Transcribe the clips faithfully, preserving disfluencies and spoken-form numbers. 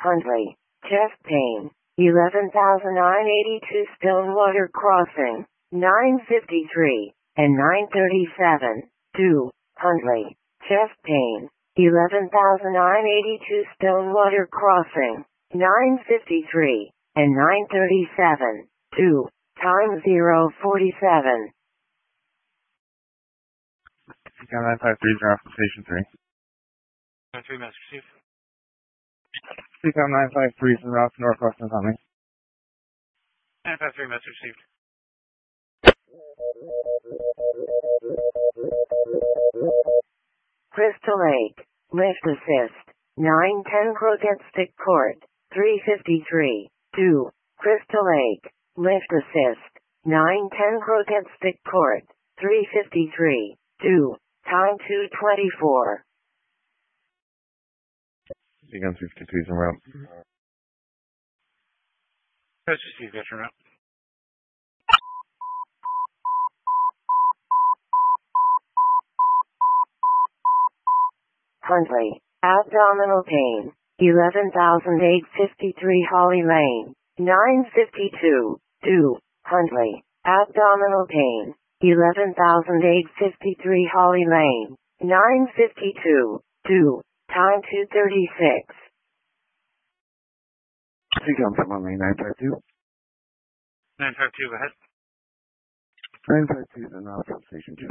Huntley, chest pain, eleven thousand nine hundred eighty-two Stonewater Crossing, nine fifty-three, and nine thirty-seven, two, Huntley, chest pain, eleven thousand nine hundred eighty-two Stonewater Crossing, nine fifty-three, and nine thirty-seven, two, time zero forty-seven. Seacom nine five three is off from Station three. nine three, message received. Seacom nine five three is off Northwestern Coming. nine five three, message received. Crystal Lake, lift assist, nine ten Crooked Stick Court, three fifty-three, two, Crystal Lake, lift assist, nine ten Crooked Stick Court, three fifty-three, two, time two twenty-four. Seacom fifty-two is en route. Message received, veteran route. Huntley, abdominal pain, eleven thousand eight hundred fifty-three Holly Lane, nine fifty-two, two, Huntley, abdominal pain, eleven thousand eight hundred fifty-three Holly Lane, nine fifty-two, two, time two thirty-six. Seacom from Huntley nine five two. nine five two, go ahead. nine five two is en route from Station two.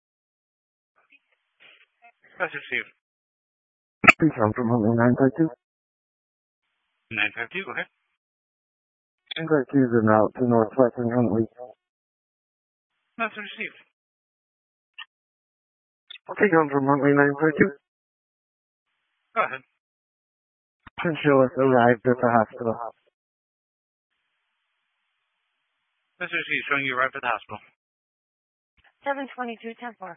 Message received. Seacom from Huntley nine five two. nine five two, go ahead. nine five two is en route to Northwestern Huntley. Message received. Seacom from Huntley nine five two. Go ahead. Prince Phyllis arrived at the hospital. Message received, showing you arrived at the hospital. seven twenty-two, ten four.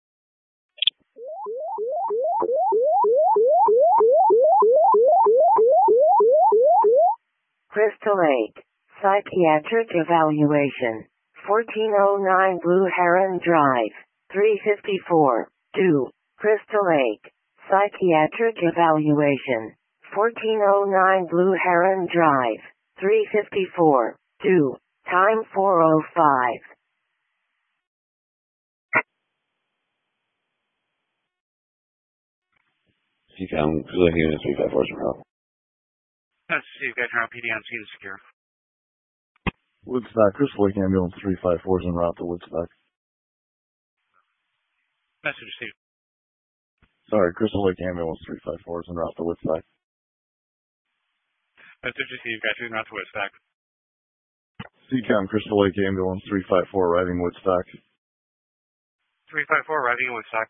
Crystal Lake, psychiatric evaluation, fourteen oh nine Blue Heron Drive, three fifty-four, two, Crystal Lake, psychiatric evaluation, fourteen oh nine Blue Heron Drive, three fifty-four, two, time four oh five. Seacom, Crystal Unit three five four is en route. Message received, veteran route, P D on scene secure. Woodstock, Crystal Lake Ambulance three five four is en route to Woodstock. Message received. Sorry, Crystal Lake Ambulance three five four is en route to Woodstock. Message received, veteran route to Woodstock. Seacom, Crystal Lake Ambulance three five four arriving Woodstock. three five four, arriving in Woodstock.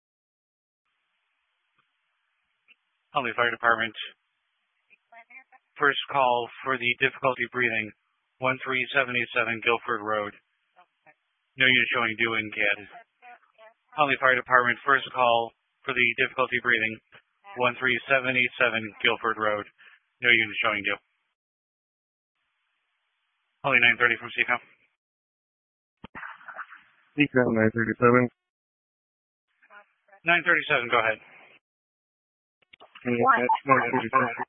Huntley Fire Department. First call for the difficulty breathing, one three seven eight seven Guilford Road. No unit showing due in C A D. Huntley Fire Department, first call for the difficulty breathing, one three seven eight seven Guilford Road. No unit showing due. Huntley nine thirty from Seacom. Seacom nine thirty-seven. nine thirty-seven, go ahead. nine thirty-seven.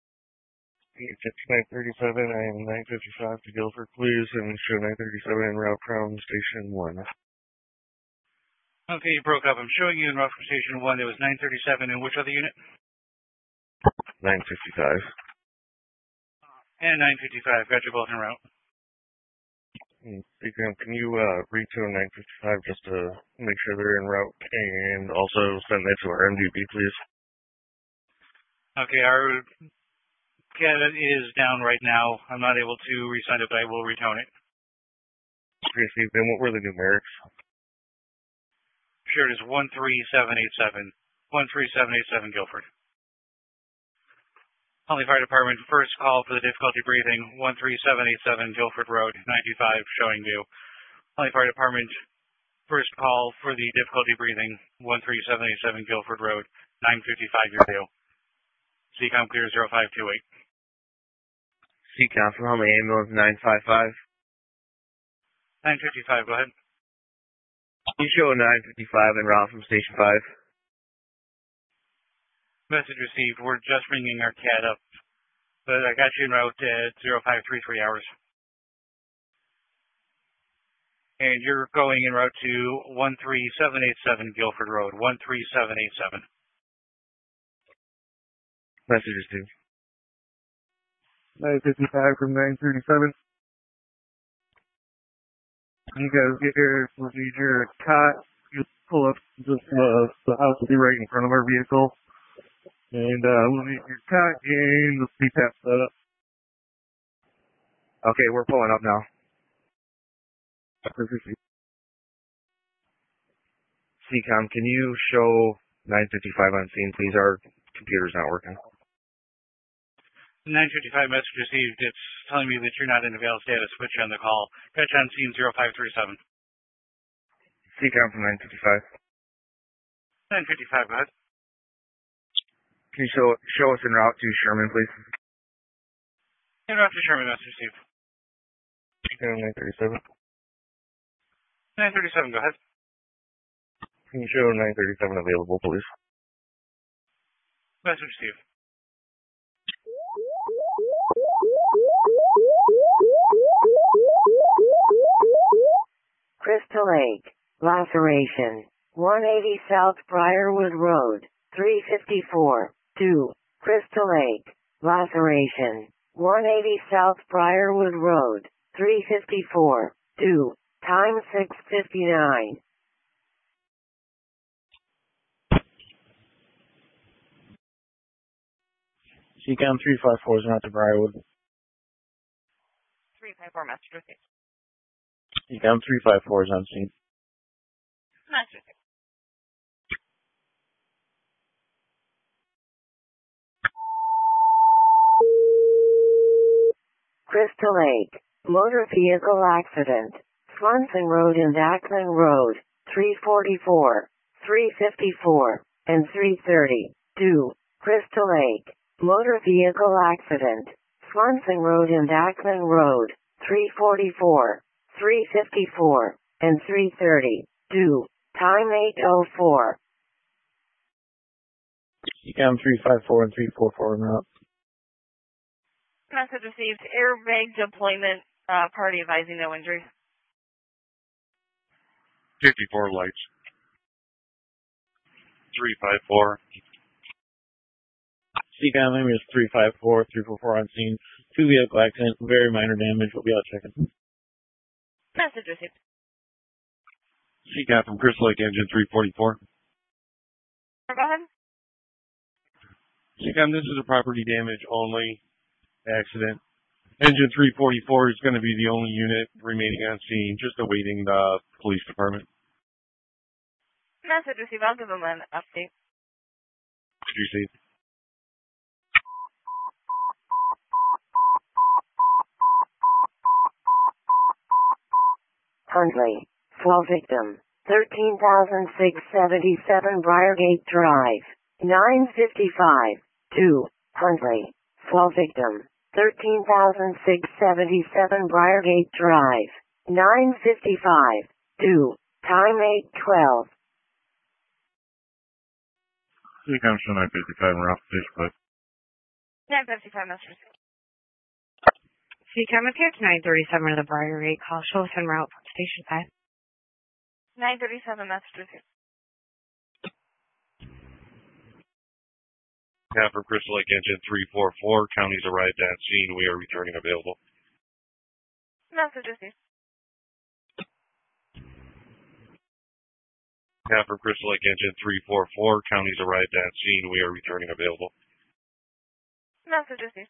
nine thirty-seven, I am nine fifty-five to Guilford, please, and show nine thirty-seven en route from Station one. Okay, you broke up. I'm showing you en route from Station one. It was nine thirty-seven, and which other unit? nine fifty-five. And nine fifty-five. Got you both en route. Seacom, can you uh, retune nine fifty-five just to make sure they're en route, and also send that to our M D B, please? Okay, our C A D is down right now. I'm not able to re-sign it, but I will retone it. Received. And what were the numerics? Sure, it is one three seven eight seven. one three seven eight seven Guilford. Huntley Fire Department, first call for the difficulty breathing, one three seven eight seven Guilford Road, ninety-five showing due. Huntley Fire Department, first call for the difficulty breathing, one three seven eight seven Guilford Road, nine fifty-five your due. Seacom clear zero five two eight. Seacom from Huntley Ambulance nine five five. nine fifty-five, go ahead. You show nine fifty-five en route from Station five. Message received. We're just bringing our C A D up but I got you en route at zero five three three hours. And you're going en route to one three seven eight seven Guilford Road, one three seven eight seven. Message received. nine fifty-five from nine thirty-seven. You guys get your procedure cot. You pull up just uh, the house will be right in front of our vehicle. And uh, we'll need your cot and the C PAP set up. Okay, we're pulling up now. C COM, can you show nine fifty-five on scene, please? Our computer's not working. nine fifty-five message received. It's telling me that you're not in avail status. Put you on the call. Got you on scene zero five three seven. C COM from nine fifty-five. nine fifty-five, go ahead. Can you show show us en route to Sherman, please? En route to Sherman, message received. nine thirty-seven. nine thirty-seven, go ahead. Can you show nine thirty-seven available, please? Message received. Crystal Lake, laceration, one eighty South Briarwood Road, three fifty-four, two, Crystal Lake, laceration, one eighty South Briarwood Road, three fifty-four, two, time six fifty-nine. C COM three five four is not to Briarwood. three five four message received. C COM three five four is on scene. Message received. Crystal Lake, motor vehicle accident, Swanson Road and Ackman Road, three forty-four, three fifty-four, and three thirty, two, Crystal Lake, motor vehicle accident, Swanson Road and Ackman Road, three forty-four, three fifty-four, and three thirty, two, time eight oh four. C COM three five four and three four four en route. Message received. Airbag deployment. Uh, party advising no injuries. fifty-four lights. three five four. C COM name is three five four, three four four on scene. Two vehicle accident, very minor damage. We'll be out checking. Message received. C COM from Crystal Lake Engine three forty-four. Go ahead. C COM, this is a property damage only accident. Engine three forty-four is going to be the only unit remaining on scene, just awaiting the police department. Message received. I'll give them an update. Did you see? Huntley, fall victim, thirteen thousand six hundred seventy-seven Briargate Drive, nine fifty-five, two, Huntley, fall victim, thirteen thousand six hundred seventy-seven Briargate Drive, nine fifty-five, two, time eight twelve. C COM show nine fifty-five and Ralph Facebook. nine fifty-five message received. C COM appeared to nine thirty-seven of the Briargate call. Show us en route from Station five. nine thirty-seven message received. Yeah, for Crystal Lake Engine three four four, counties arrived at scene. We are returning available. Message received. Yeah, for Crystal Lake Engine three four four, counties arrived at scene. We are returning available. Message received.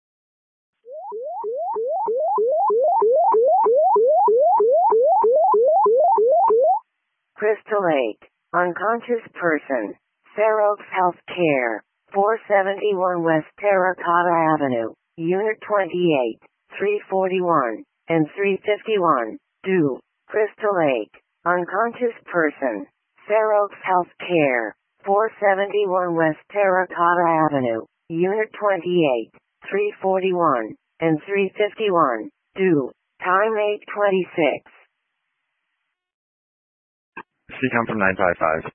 Crystal Lake, unconscious person, Fair Oaks Health Care, four seventy-one West Terracotta Avenue, Unit twenty-eight, three forty-one, and three fifty-one, two, Crystal Lake, unconscious person, Fair Oaks Health Care, four seventy-one West Terracotta Avenue, Unit twenty-eight, three forty-one, and three fifty-one, two, time eight twenty-six. C COM from nine five five.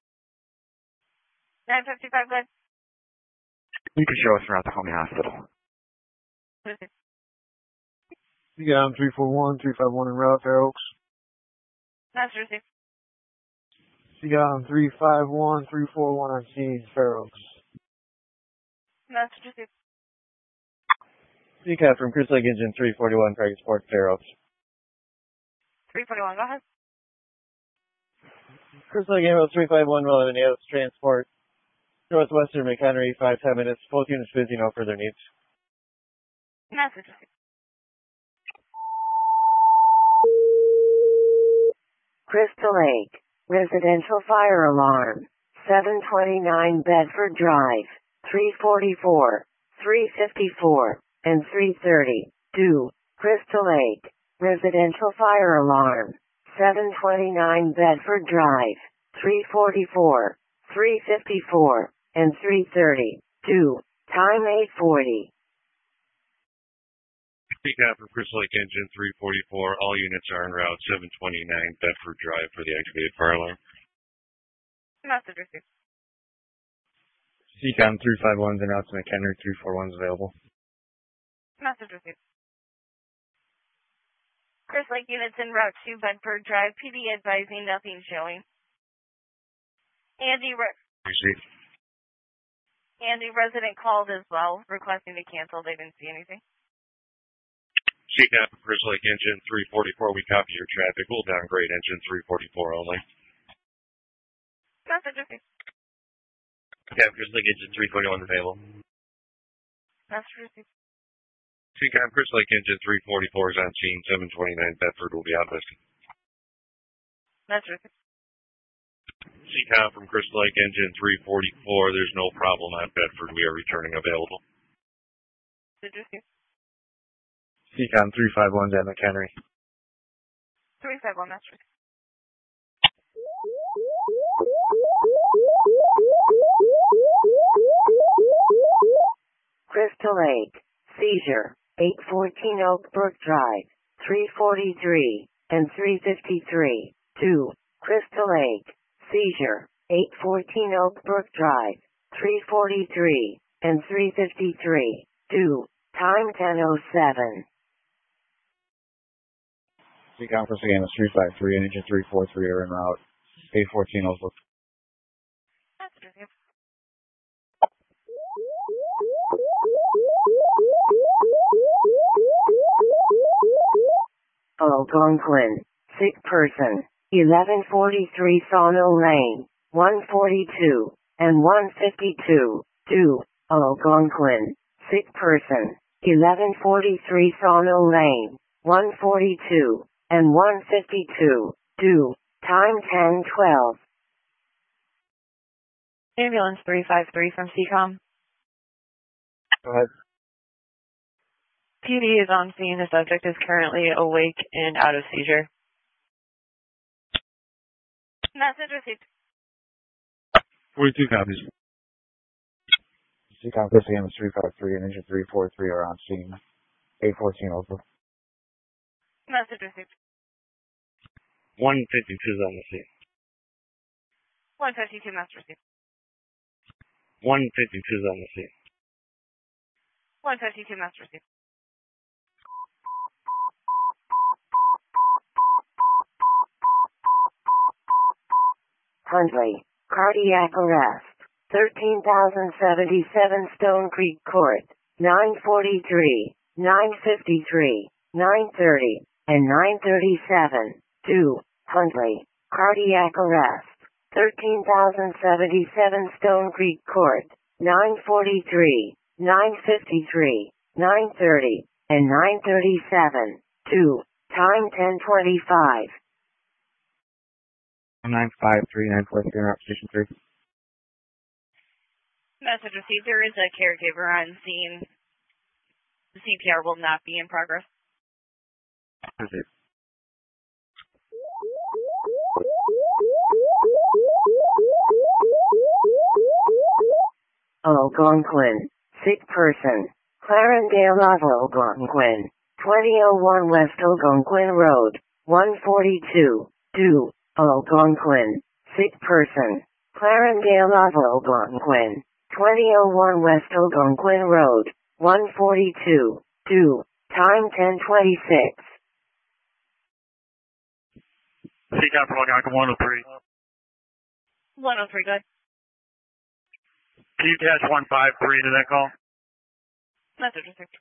nine fifty-five, good. You can show us around the Homey Hospital. Seacom three four one, three five one en route, Fair Oaks. Master received. Seacom three five one, three four one on scene, Fair Oaks. Master received. Seacom from Chris Lake Engine three forty-one, Craig Sport, Fair Oaks. three forty-one, go ahead. Chris Lake Engine three five one, relevant Nails Transport, Northwestern McHenry, five ten minutes. Both units busy, no further needs. Master received. Crystal Lake, residential fire alarm, seven twenty-nine Bedford Drive, three forty-four, three fifty-four, and three thirty. two. Crystal Lake, residential fire alarm, seven twenty-nine Bedford Drive, three forty-four, three fifty-four, and three thirty. two. Time eight forty. Seacom from Crystal Lake Engine three forty-four. All units are en route seven twenty-nine Bedford Drive for the activated fire alarm. Master received. Seacom three five one's en route to McHenry, three four one's available. Master received. Chris Lake units en route to Bedford Drive. P D advising nothing showing. Andy, re- Received. Andy resident called as well, requesting to cancel. They didn't see anything. Seacom from Crystal Lake Engine three forty-four. We copy your traffic. We'll downgrade engine three forty-four only. Master received. Seacom Crystal Lake Engine three forty-one available. Master received. Seacom Crystal Lake Engine three forty-four is on scene. seven twenty-nine Bedford will be outlisted. Master received. Seacom from Crystal Lake Engine three forty-four. There's no problem on Bedford. We are returning available. Master received. Seacom three five one's at McHenry. three five one, Master received. Crystal Lake, seizure, eight fourteen Oak Brook Drive, three forty-three, and three fifty-three. two. Crystal Lake, seizure, eight fourteen Oak Brook Drive, three forty-three, and three fifty-three. two. Time ten oh seven. Seacom Crystal Game is three five three and engine three forty-three are en route. eight fourteen Oak Brook. Master received. Algonquin, sick person, eleven forty-three Sawmill Lane, one forty-two, and one fifty-two. two. Algonquin, sick person, eleven forty-three Sawmill Lane, one forty-two, and one fifty-two. two. Time ten twelve. Ambulance three five three from Seacom. Go ahead. P D is on scene. The subject is currently awake and out of seizure. Message received. forty-two copies. Seacom Crystal Game is three five three and engine three forty-three are on scene. eight fourteen Oak Brook. Message received. one fifty-two is on the scene. one fifty-two, Master received. one fifty-two is on the scene. one fifty-two, Master received. Huntley, cardiac arrest, thirteen thousand seventy-seven Stone Creek Court, nine forty-three, nine fifty-three, nine thirty, and nine thirty-seven. two. Huntley, cardiac arrest, thirteen thousand seventy-seven Stone Creek Court, nine forty-three, nine fifty-three, nine thirty, and nine thirty-seven. two. Time ten twenty-five. nine five three nine four three, route station three. Message received. There is a caregiver on scene. The C P R will not be in progress. Okay. Algonquin, sick person, Clarendale of Algonquin, twenty oh one West Algonquin Road, one forty-two. two. Algonquin, sick person, Clarendale of Algonquin, twenty oh one West Algonquin Road, one forty-two. two. Time ten twenty-six. C CAM from Algonquin one oh three. one oh three, good. Can you catch one five three to that call? Message received.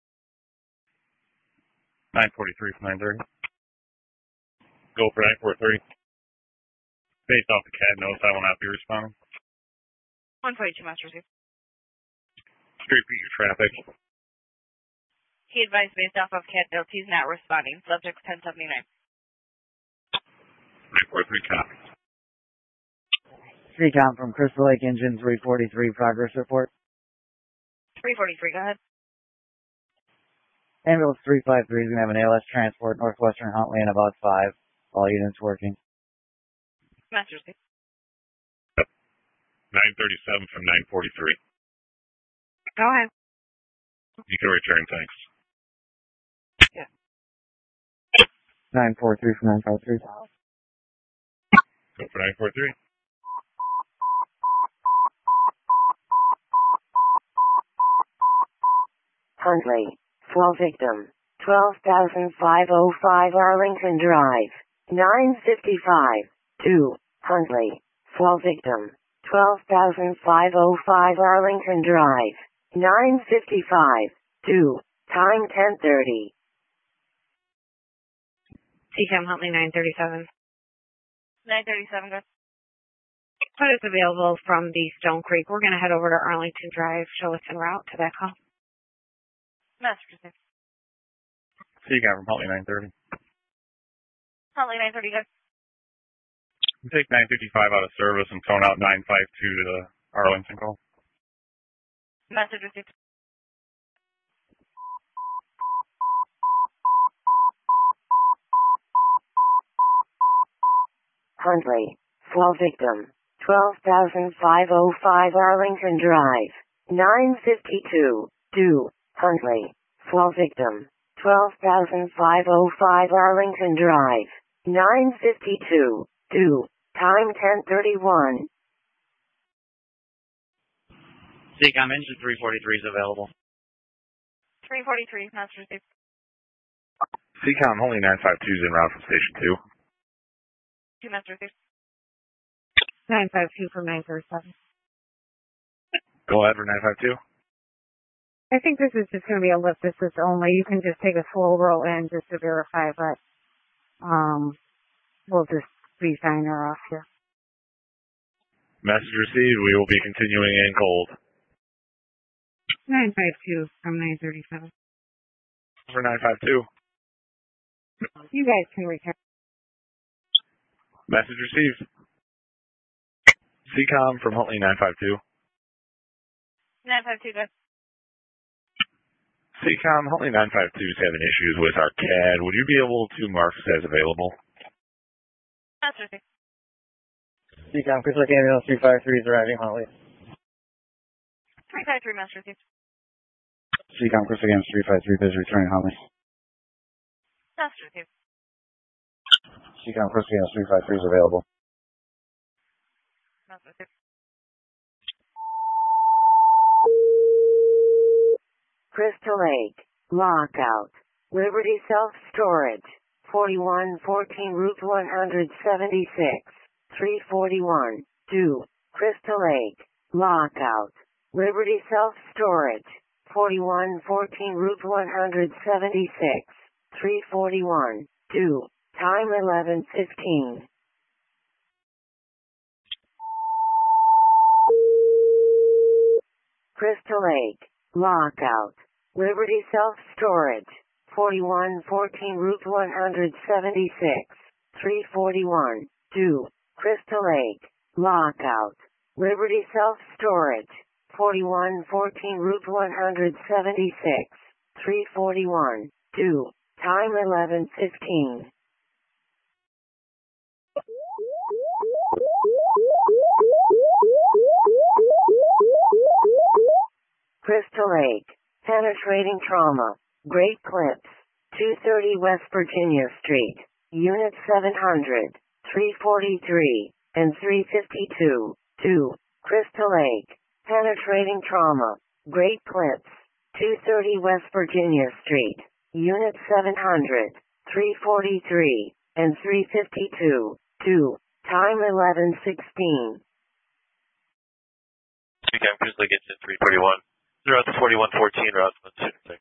nine forty-three from nine thirty. Go for nine forty-three. Based off the C A D notes, I will not be responding. one forty-two, message received. Street view traffic. He advised based off of C A D notes he's not responding. Subject ten seventy-nine. nine forty-three copy. C CAM from Crystal Lake Engine three forty-three, progress report. three forty-three, go ahead. Ambulance three five three is going to have an A L S transport Northwestern Huntley in about five. All units working. Message received. nine thirty-seven from nine forty-three. Go ahead. You can return, thanks. nine four three from nine five three. Go for nine forty-three. Huntley. Fall victim. twelve thousand five oh five Arlington Drive. nine fifty-five. two. Huntley. Fall victim. twelve thousand five oh five Arlington Drive. nine fifty-five. two. Time ten thirty. C CAM Huntley nine thirty-seven. nine thirty-seven, good. What is available from the Stone Creek? We're going to head over to Arlington Drive. Show us en route to that call. Message received. C CAM from Huntley nine thirty. Huntley nine thirty, good. You take nine fifty-five out of service and phone out nine five two to the Arlington call. Message received. Huntley. Fall victim. twelve thousand five oh five Arlington Drive. nine fifty-two. two. Huntley. Fall victim. twelve thousand five oh five Arlington Drive. nine fifty-two. two. Time ten thirty-one. C CAM engine three forty-three is available. three forty-three, message received. C CAM Huntley nine five two is en route from station two. two, message received. nine five two from nine thirty-seven. Go ahead for nine five two. I think this is just going to be a lift assist only. You can just take a slow roll in just to verify, but um, we'll just be signing her off here. Message received. We will be continuing in cold. nine five two from nine thirty-seven. For nine five two. You guys can return. Message received. C CAM from Huntley nine five two. nine five two, good. C CAM Huntley nine five two is having issues with our C A D. Would you be able to mark this as available? Message received. C CAM Crystal Lake Ambulance three five three is arriving Huntley. three five three, message received. C CAM Crystal Lake three five three is returning Huntley. Message received. C CAM Crystal Lake three five three is available. Message received. Crystal Lake. Lockout. Liberty Self-Storage. forty-one fourteen Route one seventy-six. three forty-one. two. Crystal Lake. Lockout. Liberty Self-Storage. forty-one fourteen Route one seventy-six. three forty-one. two. Time eleven fifteen. Crystal Lake. Lockout. Liberty Self-Storage. forty-one fourteen Route one seventy-six. three forty-one. two. Crystal Lake. Lockout. Liberty Self-Storage. forty-one fourteen Route one seventy-six. three forty-one. two. Time eleven fifteen. Crystal Lake. Penetrating trauma. Great Clips. two thirty West Virginia Street. Unit seven hundred. three forty-three. And three fifty-two. two. Crystal Lake. Penetrating trauma. Great Clips. two thirty West Virginia Street, Unit seven hundred, three forty-three, and three fifty-two, two, time eleven sixteen. Seacam Grizzly gets in three forty-one. Route forty-one fourteen, route one six.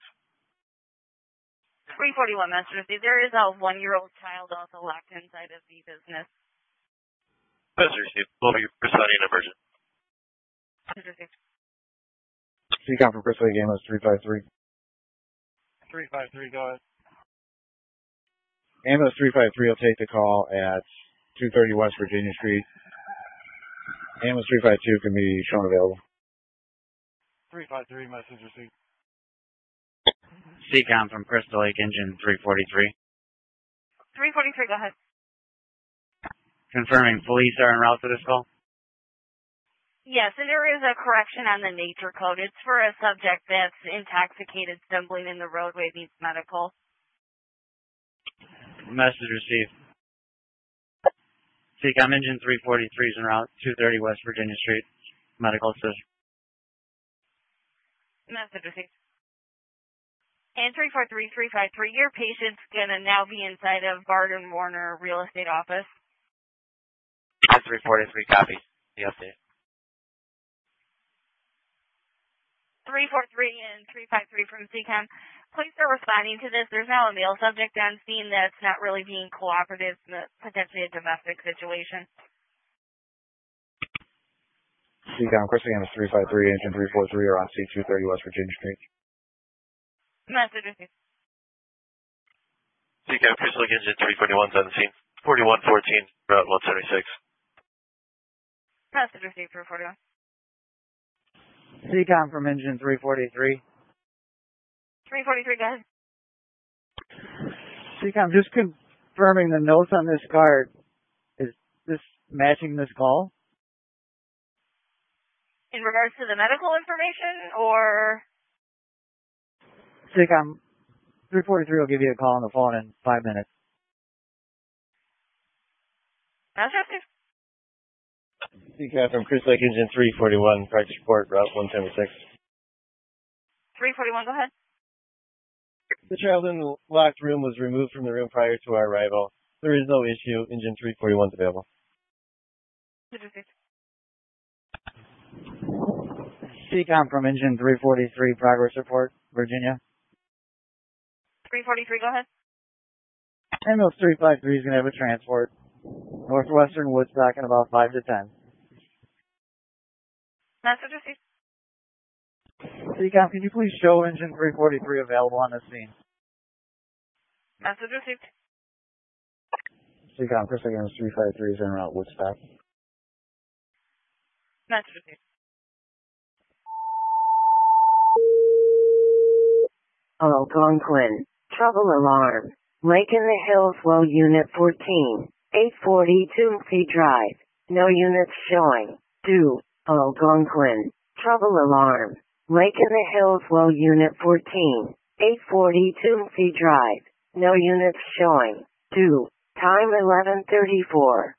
three forty-one, Master Receive. There is a one-year-old child also locked inside of the business. Master Receive. Will be responding emergent. Master Receive. Seacom from Chris Lake, Amos three five three. three five three, go ahead. Amos three five three will take the call at two thirty West Virginia Street. Amos three five two can be shown available. three five three, message received. Seacom from Crystal Lake, engine three forty-three. three forty-three, go ahead. Confirming police are en route for this call? Yes, and there is a correction on the nature code. It's for a subject that's intoxicated, stumbling in the roadway, needs medical. Message received. Seacom engine three forty-three is en route, two thirty West Virginia Street. Medical assist. Message received. And three four three, three five three, your patient's going to now be inside of Bard and Warner Real Estate Office. three forty-three, copy. The update. three four three and three five three from Seacom. Police are responding to this. There's now a male subject on scene that's not really being cooperative, potentially a domestic situation. Seacom, Chris Lake, Amos three five three, engine three four three are on C two thirty West Virginia Street. Message received. Seacam Chris Lake, engine three forty-one is on the scene. forty-one fourteen, route one seventy-six. Message received for forty-one. Seacom from engine three forty-three. three forty-three, go ahead. Seacom, just confirming the notes on this card. Is this matching this call? In regards to the medical information, or? Seacom, three forty-three will give you a call on the phone in five minutes. Message received. Seacom from Chris Lake, engine three forty-one, practice report, route one seventy-six. three forty-one, go ahead. The child in the locked room was removed from the room prior to our arrival. There is no issue. Engine three forty-one is available. Message received. Seacom from engine three forty-three, progress report, Virginia. three forty-three, go ahead. Ambulance three five three is going to have a transport. Northwestern Woodstock in about five to ten. Message received. Seacom, can you please show engine three forty-three available on the scene? Message received. Seacom, Chris Lake, three five three is en route Woodstock. Message received. Algonquin, trouble alarm. Lake in the Hills, low unit fourteen, eight forty Toomsey Drive. No units showing. two. Algonquin, trouble alarm. Lake in the Hills, low unit fourteen, eight forty Toomsey Drive. No units showing. two. Time eleven thirty-four.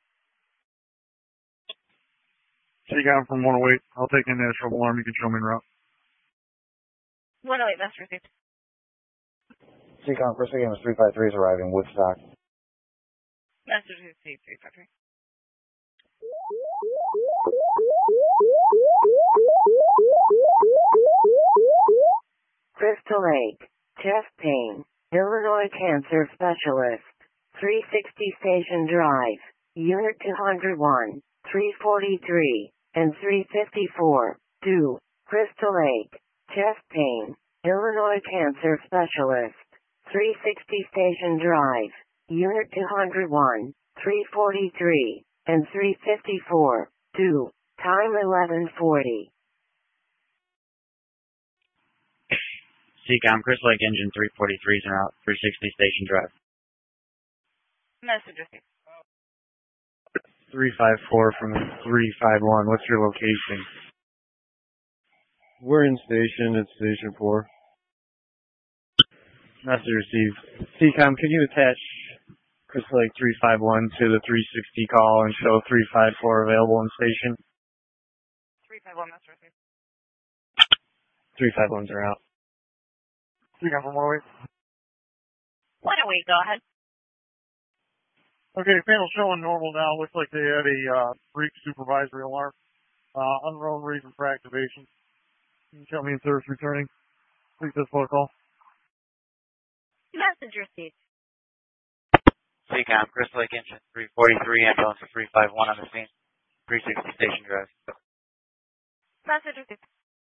Seacom from one oh eight. I'll take in that trouble alarm. You can show me en route. one oh eight, message received. Seacom, Chris Lake, three five three is arriving Woodstock. Message received, three five three. Crystal Lake, chest pain, Illinois Cancer Specialist, three sixty Station Drive, Unit two oh one, three forty-three, and three fifty-four, two. Crystal Lake, chest pain, Illinois Cancer Specialist, three sixty Station Drive, Unit two oh one, three forty-three, and three fifty-four, two. Time eleven forty. Seacom, Chris Lake, engine three forty-three is en route, three sixty Station Drive. Message received. three five four from three five one. What's your location? We're in station. It's station four. Message received. Seacom, can you attach Chris Lake three five one to the three sixty call and show three five four available in station? three five one, message received. three five ones are out. C CAM from one oh eight. one oh eight, go ahead. Okay, panel's showing normal now. Looks like they had a uh, brief supervisory alarm. Uh, unknown reason for activation. Can you tell me if service returning? Please this protocol. Message received. C CAM, Crystal Lake Engine three forty-three, ambulance three five one on the scene. three sixty Station Drive. Message received.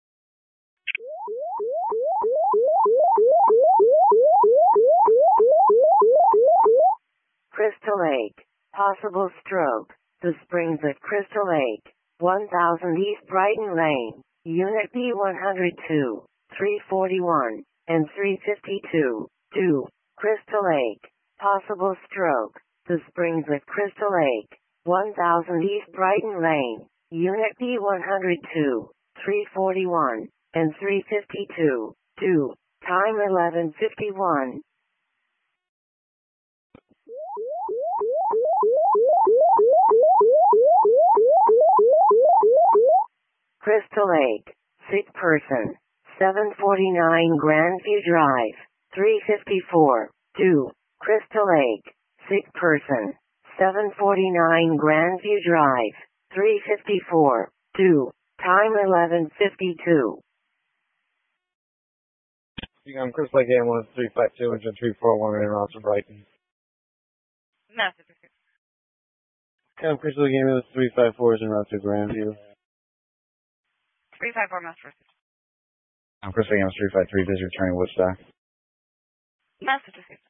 Crystal Lake. Possible stroke. The Springs at Crystal Lake. one thousand East Brighton Lane. Unit B one oh two, three forty-one, and three fifty-two. two. Crystal Lake. Possible stroke. The Springs at Crystal Lake. one thousand East Brighton Lane. Unit B one oh two, three forty-one, and three fifty-two. two. Time eleven fifty-one. Crystal Lake. Sick person. seven forty-nine Grandview Drive. three fifty-four. two. Crystal Lake. Sick person. seven forty-nine Grandview Drive. three fifty-four. two. Time eleven fifty-two. I'm Crystal Lake ambulance three five two, engine three four one, in route to Brighton. Message received. I'm Crystal Lake ambulance three five four, is en route to Grandview. three five four, message received. I'm Crystal Lake ambulance three five three, busy returning Woodstock. Message received.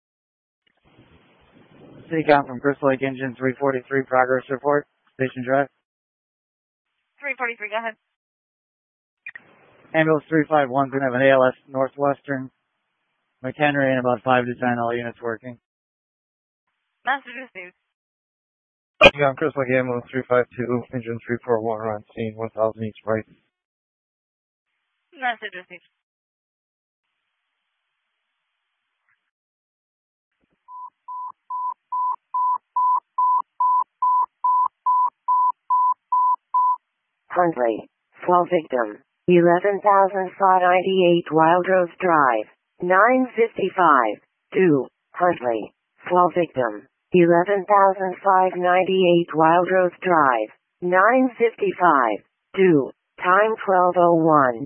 C CAM from Crystal Lake Engine three forty-three, progress report. Station Drive. three forty-three, go ahead. Ambulance three five one, going to have an A L S Northwestern McHenry and about five to ten, all units working. Message received. Yeah, I'm Crystal Lake ambulance three five two, engine three four one, on scene, one thousand East Brighton. Message received. Huntley. Fall victim. eleven thousand five hundred ninety-eight Wild Rose Drive. nine fifty-five. two. Huntley. Fall victim. eleven thousand five hundred ninety-eight Wild Rose Drive. nine fifty-five. two. Time twelve oh one.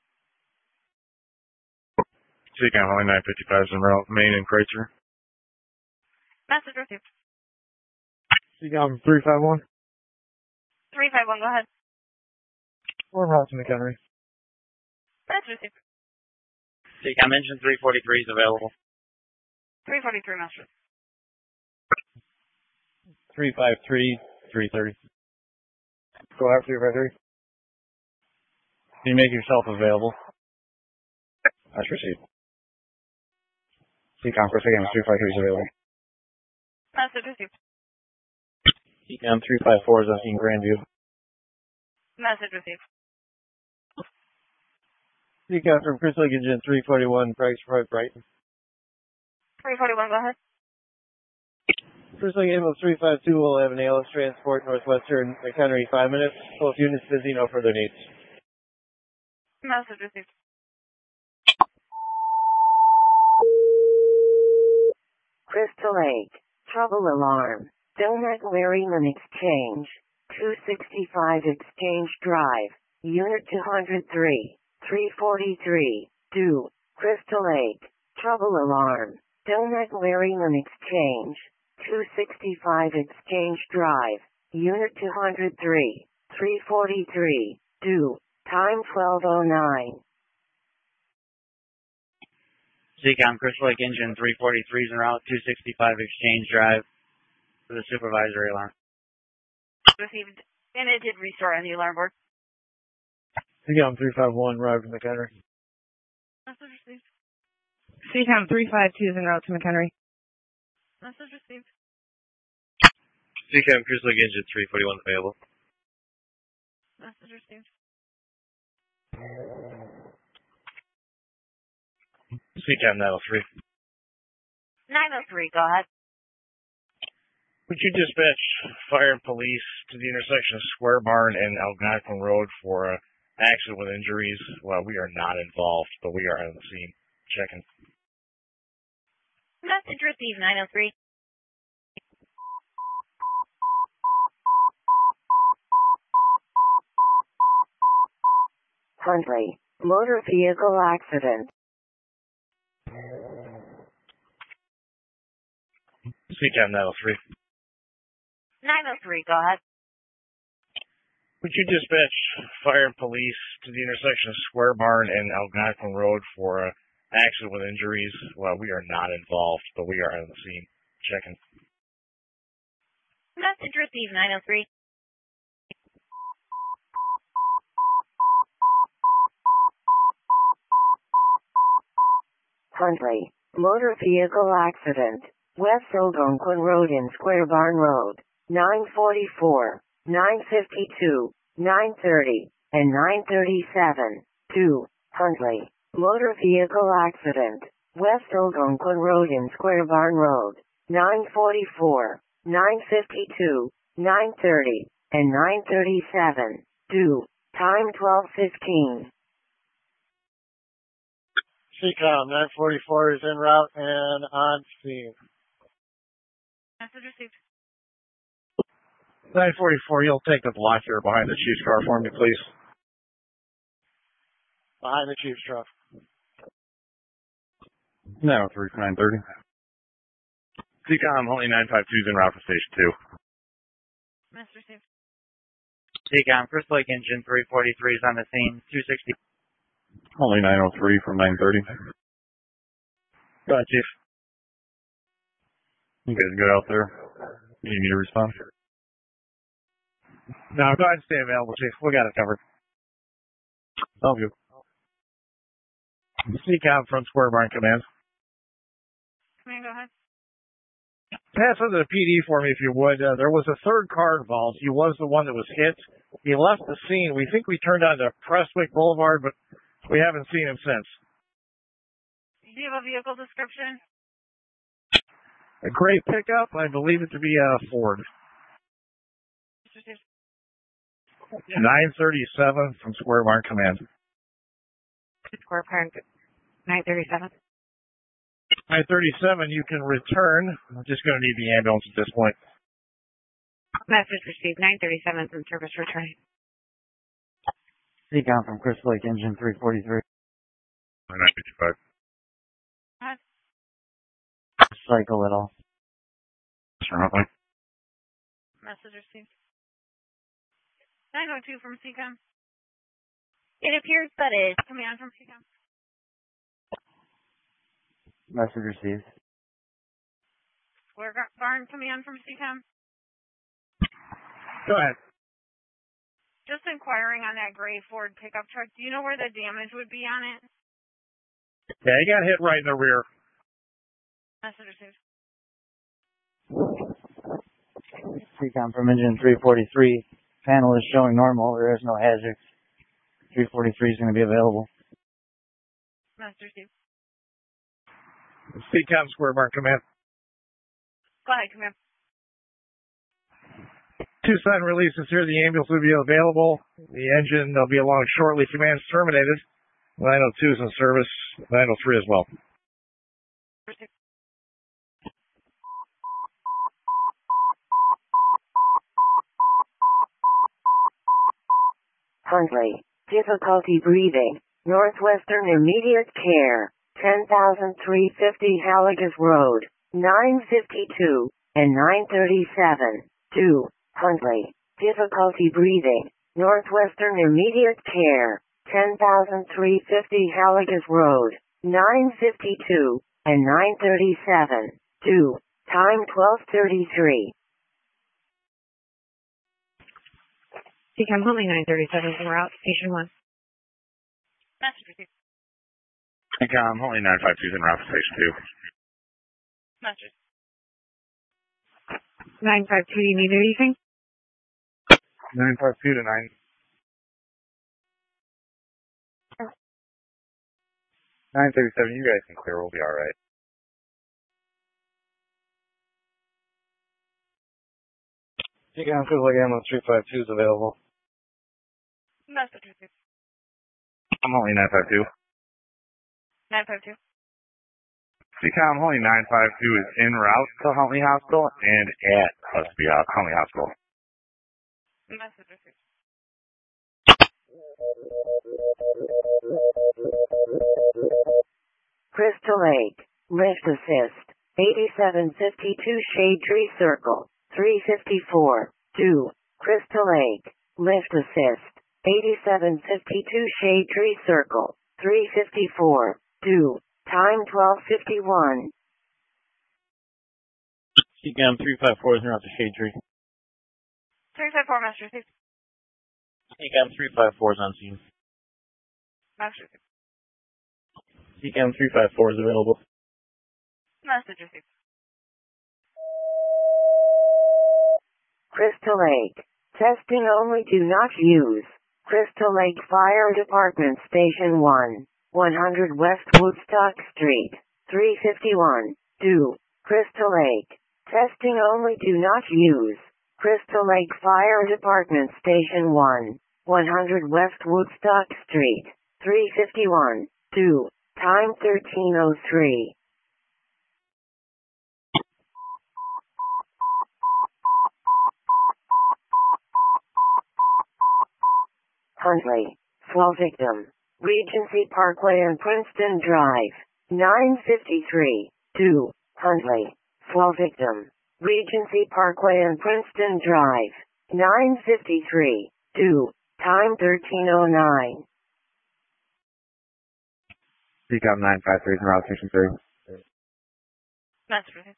C CAM, only nine fifty-five is en route, Main and Kreitzer. Message received. C CAM three five one, three five one, go ahead. we're en route to McHenry. Message received. C CAM engine three forty-three is available. three forty-three, message received. three five three, three thirty. Go after you, three. Can you make yourself available? That's received. C CAM, Crystal Lake three five three is available. Message received. C CAM three five four is in Grandview. Message received. C CAM from Crystal Lake engine three forty-one, Price Road, Brighton. three forty-one, go ahead. Crystal Lake ambulance three five two will have an A L S transport Northwestern McHenry, five minutes. Both units busy, no further needs. Message received. Crystal Lake. Trouble alarm. Donut Merriman Exchange. two sixty-five Exchange Drive. Unit two oh three. three forty-three. two. Crystal Lake. Trouble alarm. Donut Merriman Exchange. two sixty-five Exchange Drive. Unit two oh three. three forty-three. two. Time twelve oh nine. C CAM Crystal Lake engine three forty-three is en route, two sixty-five Exchange Drive for the supervisory alarm. Received. And it did restore on the alarm board. C CAM three five one, arrived in McHenry. Message received. C CAM three five two is en route to McHenry. Message received. C CAM Crystal Lake engine three forty-one available. Message received. C CAM nine oh three. nine oh three, go ahead. Would you dispatch fire and police to the intersection of Square Barn and Algonquin Road for a accident with injuries. Well, we are not involved, but we are on the scene. Checking. Message received nine oh three. Huntley, motor vehicle accident. C CAM nine oh three. nine oh three, go ahead. Would you dispatch fire and police to the intersection of Square Barn and Algonquin Road for an accident with injuries? Well, we are not involved, but we are on the scene. Checking. Message received nine oh three. Huntley, motor vehicle accident. West Algonquin Road and Square Barn Road. nine forty-four, nine fifty-two, nine thirty, and nine thirty-seven. two. Huntley, motor vehicle accident. West Algonquin Road and Square Barn Road. nine forty-four, nine fifty-two, nine thirty, and nine thirty-seven. two. Time twelve fifteen. C COM nine forty-four is en route and on scene. Message received. nine forty-four, you'll take the block here behind the chief's car for me, please. Behind the chief's truck. nine oh three for nine thirty. C COM only nine five two is en route for station two. Message received. C COM, Crystal Lake Engine three forty-three is on the scene, two sixty. Only nine oh three from nine thirty. Go ahead, Chief. You guys good out there? You need me to respond? No, go ahead and stay available, Chief. We got it covered. Sounds good. C COM from Square Barn Command. Command, go ahead. Pass on to the P D for me if you would. Uh, there was a third car involved. He was the one that was hit. He left the scene. We think we turned on to Prestwick Boulevard, but we haven't seen him since. Do you have a vehicle description? A gray pickup. I believe it to be a Ford. nine thirty-seven from Square Barn Command. Square Barn, nine thirty-seven. nine thirty-seven, you can return. I'm just going to need the ambulance at this point. Message received nine thirty-seven from service returning. C COM from Crystal Lake Engine three forty-three. nine fifty-five. What? Cycle it all. Message received. nine oh two from C COM. It appears that is command from C COM. Message received. Square Barn command from C COM. Go ahead. Just inquiring on that gray Ford pickup truck. Do you know where the damage would be on it? Yeah, he got hit right in the rear. Message received. C COM from Engine three forty-three. Panel is showing normal. There is no hazards. three forty-three is going to be available. Message received. C COM Square Barn Command. Go ahead, command. Two sudden releases here. The ambulance will be available. The engine will be along shortly. Command's terminated. nine oh two is in service. nine oh three as well. Huntley, difficulty breathing. Northwestern Immediate Care. ten thousand three hundred fifty Halligas Road. nine fifty-two and nine thirty-seven. two. Huntley, difficulty breathing. Northwestern Immediate Care. ten thousand three hundred fifty Halligas Road. nine fifty-two and nine thirty-seven. two. Time twelve thirty-three. C COM only nine thirty-seven. We're out. Station one. Message received. C COM only nine five two is en route for station two. Message. nine five two, you need anything? nine five two to nine. nine thirty-seven, you guys can clear. We'll be all right. C COM Crystal Lake Ambulance three five two is available. Message received. I'm only nine five two. nine five two. C COM Huntley nine five two is en route to Huntley Hospital and at Husby Huntley Hospital. Message received. Crystal Lake, lift assist, eighty-seven fifty-two Shade Tree Circle, three fifty-four, two, Crystal Lake, lift assist, eighty-seven fifty-two Shade Tree Circle, three fifty-four, two, time twelve fifty-one. C COM three five four is en route to Shade Tree. three five four, Master received. C COM three five four is on scene. Master received. C COM three five four is available. Message received. Crystal Lake, testing only, do not use. Crystal Lake Fire Department Station one, one hundred West Woodstock Street, three fifty-one, two, Crystal Lake, testing only, do not use. Crystal Lake Fire Department Station one, one hundred West Woodstock Street, three fifty-one, two, time thirteen oh three. Huntley, fall victim, Regency Parkway and Princeton Drive, nine fifty-three, two, Huntley, fall victim, Regency Parkway and Princeton Drive, nine fifty-three, two, time thirteen oh nine. C COM nine five three is en route to Station three. Message received.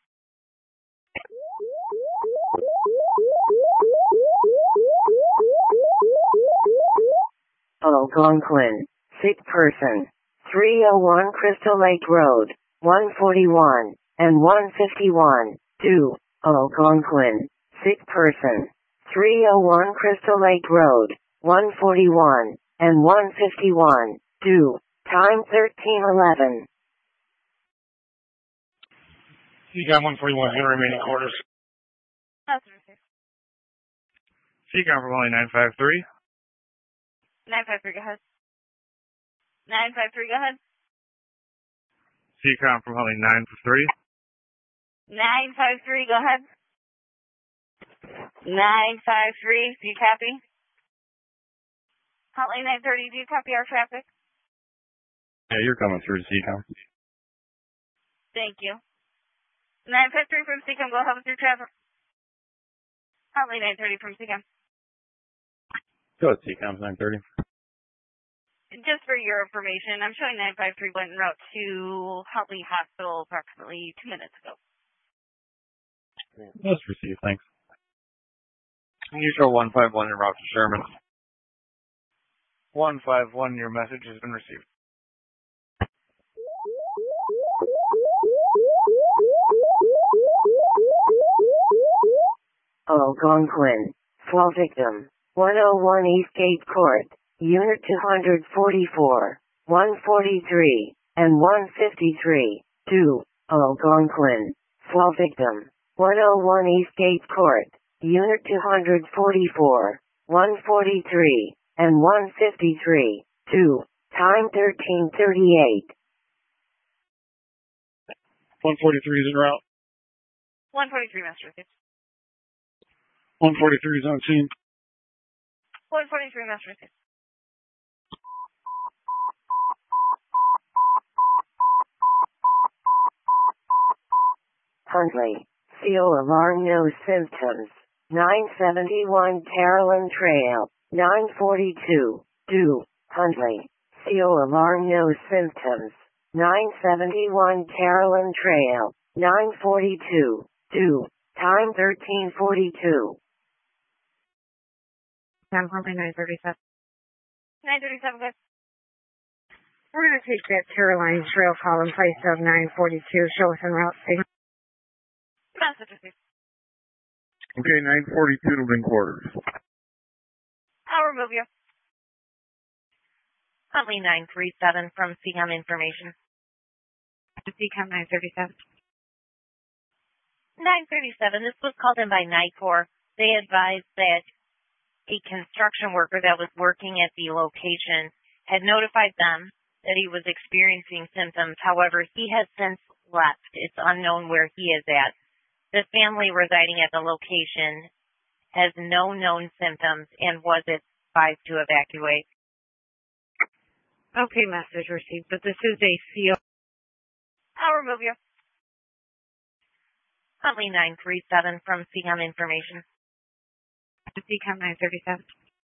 Algonquin, sick person, three oh one Crystal Lake Road, one forty-one, and one fifty-one, two, Algonquin, sick person, three oh one Crystal Lake Road, one forty-one, and one fifty-one, two, time thirteen eleven. C COM one forty-one, in remaining quarters. Message received. C COM from only nine five three. nine five three, go ahead. nine five three, go ahead. C COM from Huntley nine three. nine five three, go ahead. nine five three, do you copy? Huntley nine thirty, do you copy our traffic? Yeah, you're coming through to C COM. Thank you. nine five three from C COM, go ahead with your traffic. Huntley nine thirty from C COM. Go ahead, C COM nine thirty. Just for your information, I'm showing nine five three went en route to Huntley Hospital approximately two minutes ago. That's received, thanks. You show one five one en route to Sherman. one five one, your message has been received. Algonquin, fall victim, one oh one Eastgate Court, Unit two forty-four, one forty-three, and one fifty-three, two, Algonquin, fall victim, one oh one Eastgate Court, Unit two forty-four, one forty-three, and one fifty-three, two, time thirteen thirty-eight. one forty-three is en route. one forty-three, Master received. one forty-three is on scene. one forty-three, Master received. Huntley, seal alarm, no symptoms, nine seventy-one Carolyn Trail, nine forty-two, two, Huntley, seal alarm, no symptoms, nine seventy-one Carolyn Trail, nine forty-two, two, time thirteen forty-two. I'm Huntley nine thirty-seven. nine thirty-seven, good. We're going to take that Caroline Trail call in place of nine forty-two. Show us en route. Message received. Okay, nine forty-two to link quarters. I'll remove you. Huntley nine three seven from C COM information. C COM nine thirty-seven. nine thirty-seven, this was called in by NICOR. They advised that a construction worker that was working at the location had notified them that he was experiencing symptoms. However, he has since left. It's unknown where he is at. The family residing at the location has no known symptoms and was advised to evacuate. Okay, message received, but this is a C O. I'll remove you. Huntley nine three seven from C COM Information. C COM nine thirty-seven.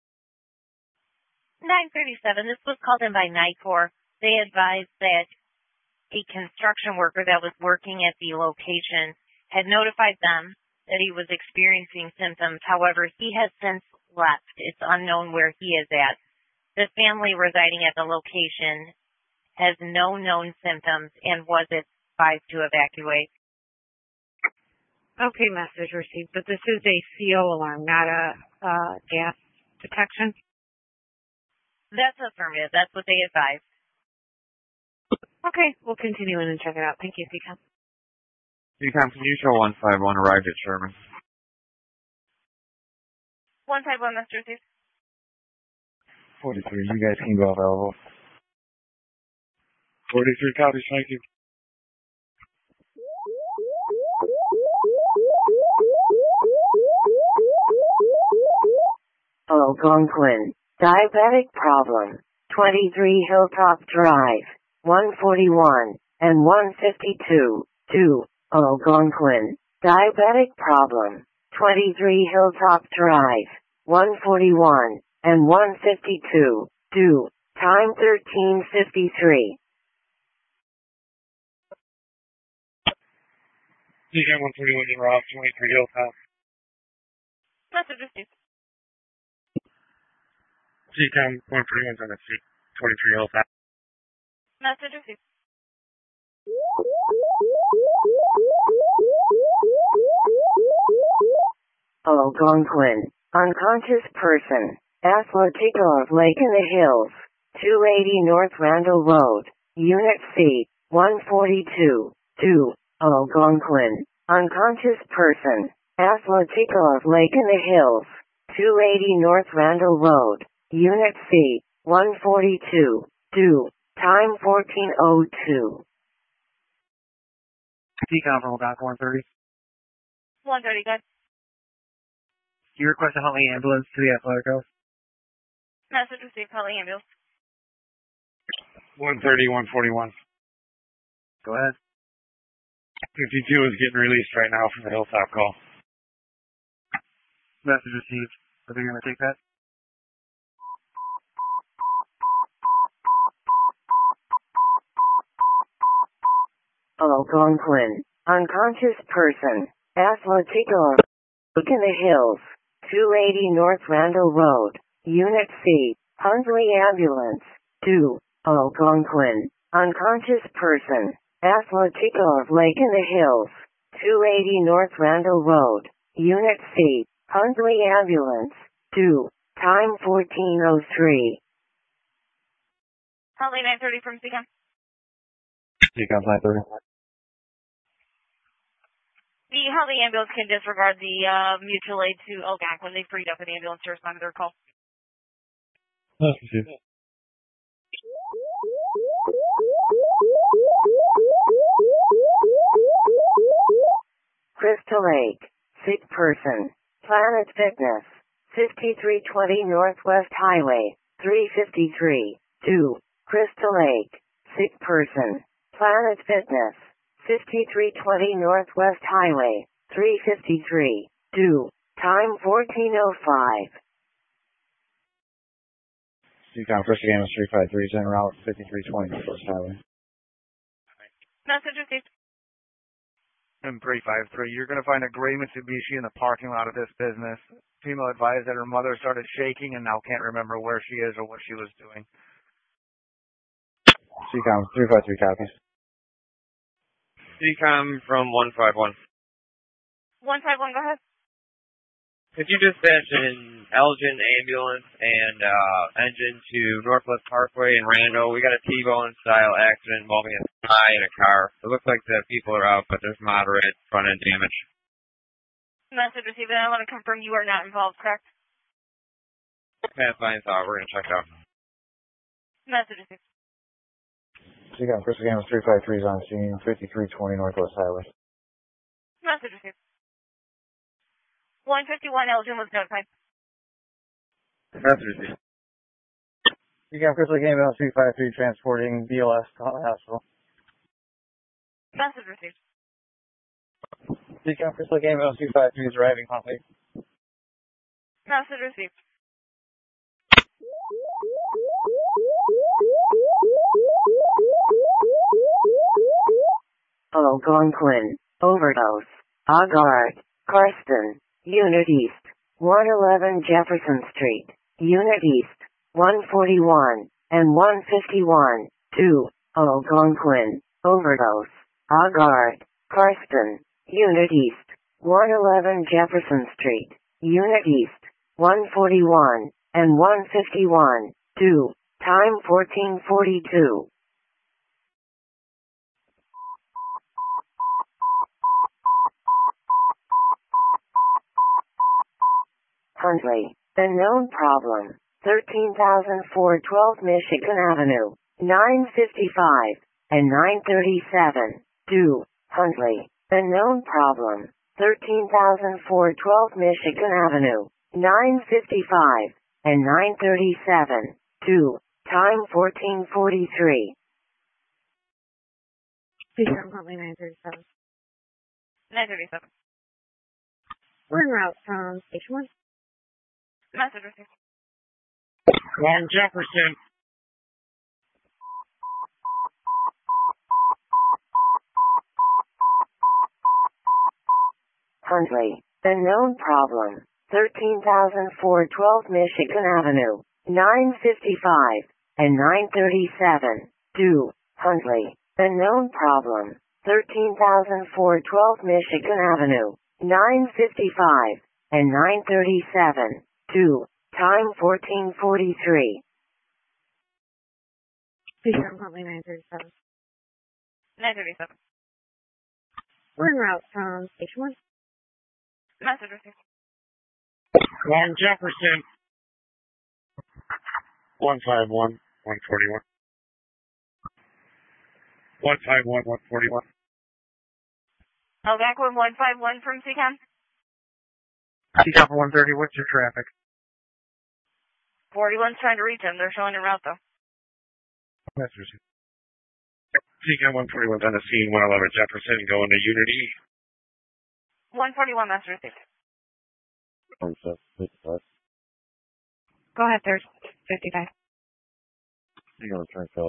nine thirty-seven, this was called in by Night four. They advised that a construction worker that was working at the location had notified them that he was experiencing symptoms. However, he has since left. It's unknown where he is at. The family residing at the location has no known symptoms and was advised to evacuate. Okay, message received, but this is a C O alarm, not a uh, gas detection. That's affirmative. That's what they advised. Okay, we'll continue in and check it out. Thank you, C COM. C COM, can you show one five one arrived at Sherman? one five one, Mister Steve. forty-three, you guys can go available. forty-three copies, thank you. Algonquin, diabetic problem, twenty-three Hilltop Drive, one forty-one, and one fifty-two, two, Algonquin, diabetic problem, twenty-three Hilltop Drive, one forty-one, and one fifty-two, two, time thirteen fifty-three. C COM one forty-one, you're off, twenty-three Hilltop. Message received. C COM one forty-one's on the seat, twenty-three Hilltop. Message received. Algonquin, unconscious person, Athletica of Lake in the Hills, two eighty North Randall Road, Unit C, one forty-two, two, Algonquin, unconscious person, Athletica of Lake in the Hills, two eighty North Randall Road, Unit C, one forty-two, two, time fourteen oh two. C COM from Algonquin one thirty. one thirty, good. You request a Huntley ambulance to the Athletic House? Message received, Huntley ambulance. one thirty, one forty-one. Go ahead. fifty-two is getting released right now from the Hilltop call. Message received. Are they going to take that? Algonquin, unconscious person, Athletica of Lake in the Hills, two eighty North Randall Road, Unit C, Huntley ambulance, two, Algonquin, unconscious person, Athletica of Lake in the Hills, two eighty North Randall Road, Unit C, Huntley ambulance, two, time fourteen oh three. Huntley nine thirty from C COM. C COM nine thirty. The Huntley ambulance can disregard the uh, mutual aid to Algonquin. They freed up an ambulance to respond to their call. That's received. Crystal Lake, sick person, Planet Fitness, fifty-three twenty Northwest Highway, three fifty-three, two, Crystal Lake, sick person, Planet Fitness, fifty-three twenty Northwest Highway, three fifty-three, two, time fourteen oh five. C COM first again is three five three, en route fifty-three twenty Northwest Highway. Message received. M three five three, you're going to find a gray Mitsubishi in the parking lot of this business. Female advised that her mother started shaking and now can't remember where she is or what she was doing. C COM three five three copies. C COM from one five one. one five one, go ahead. Could you dispatch an Elgin ambulance and uh, engine to Northwest Parkway in Randall? We got a T-bone style accident involving a guy in a car. It looks like the people are out, but there's moderate front end damage. Message received, and I want to confirm you are not involved, correct? Pathline thought we're gonna check it out. Message received. Seacom, Crystal Gamma three five three is on scene, fifty-three twenty Northwest Highway. Message received. one fifty-one Elgin was notified. Message received. Seacom, Crystal Gamma three five three transporting B L S to Huntley Hospital. Message received. Seacom, Crystal Gamma three five three is arriving Huntley. Message received. Algonquin, overdose, Agard, Karsten, Unit East, one eleven Jefferson Street, Unit East, one forty-one, and one fifty-one, two, Algonquin, overdose, Agard, Karsten, Unit East, one eleven Jefferson Street, Unit East, one forty-one, and one fifty-one, two, time fourteen forty-two. Huntley, the known problem, thirteen thousand four hundred twelve Michigan Avenue, nine fifty-five, and nine thirty-seven, two, Huntley, the known problem, thirteen thousand four hundred twelve Michigan Avenue, nine fifty-five, and nine thirty-seven, two, time fourteen forty-three. Seacom, Huntley nine thirty-seven. nine thirty-seven. We're en route from Station one. Message received. One Jefferson. Huntley, the known problem, thirteen thousand four hundred twelve Michigan Avenue, nine fifty-five, and nine thirty-seven, two, Huntley, the known problem, thirteen thousand four hundred twelve Michigan Avenue, nine fifty-five, and nine thirty-seven, two, time fourteen forty-three. Seacom, Huntley nine thirty-seven. nine thirty-seven. We're en route from Station one. Message received. One Jefferson. One five one, one forty-one. One five one, one forty-one. Algonquin one five one from Seacom. Seacom one thirty, what's your traffic? forty-one's trying to reach him. They're showing en route though. Message received. Seacom one forty-one's on the scene, one eleven Jefferson, going to Unit E. one forty-one message received. Go ahead, there's fifty-five. You can return Kelly.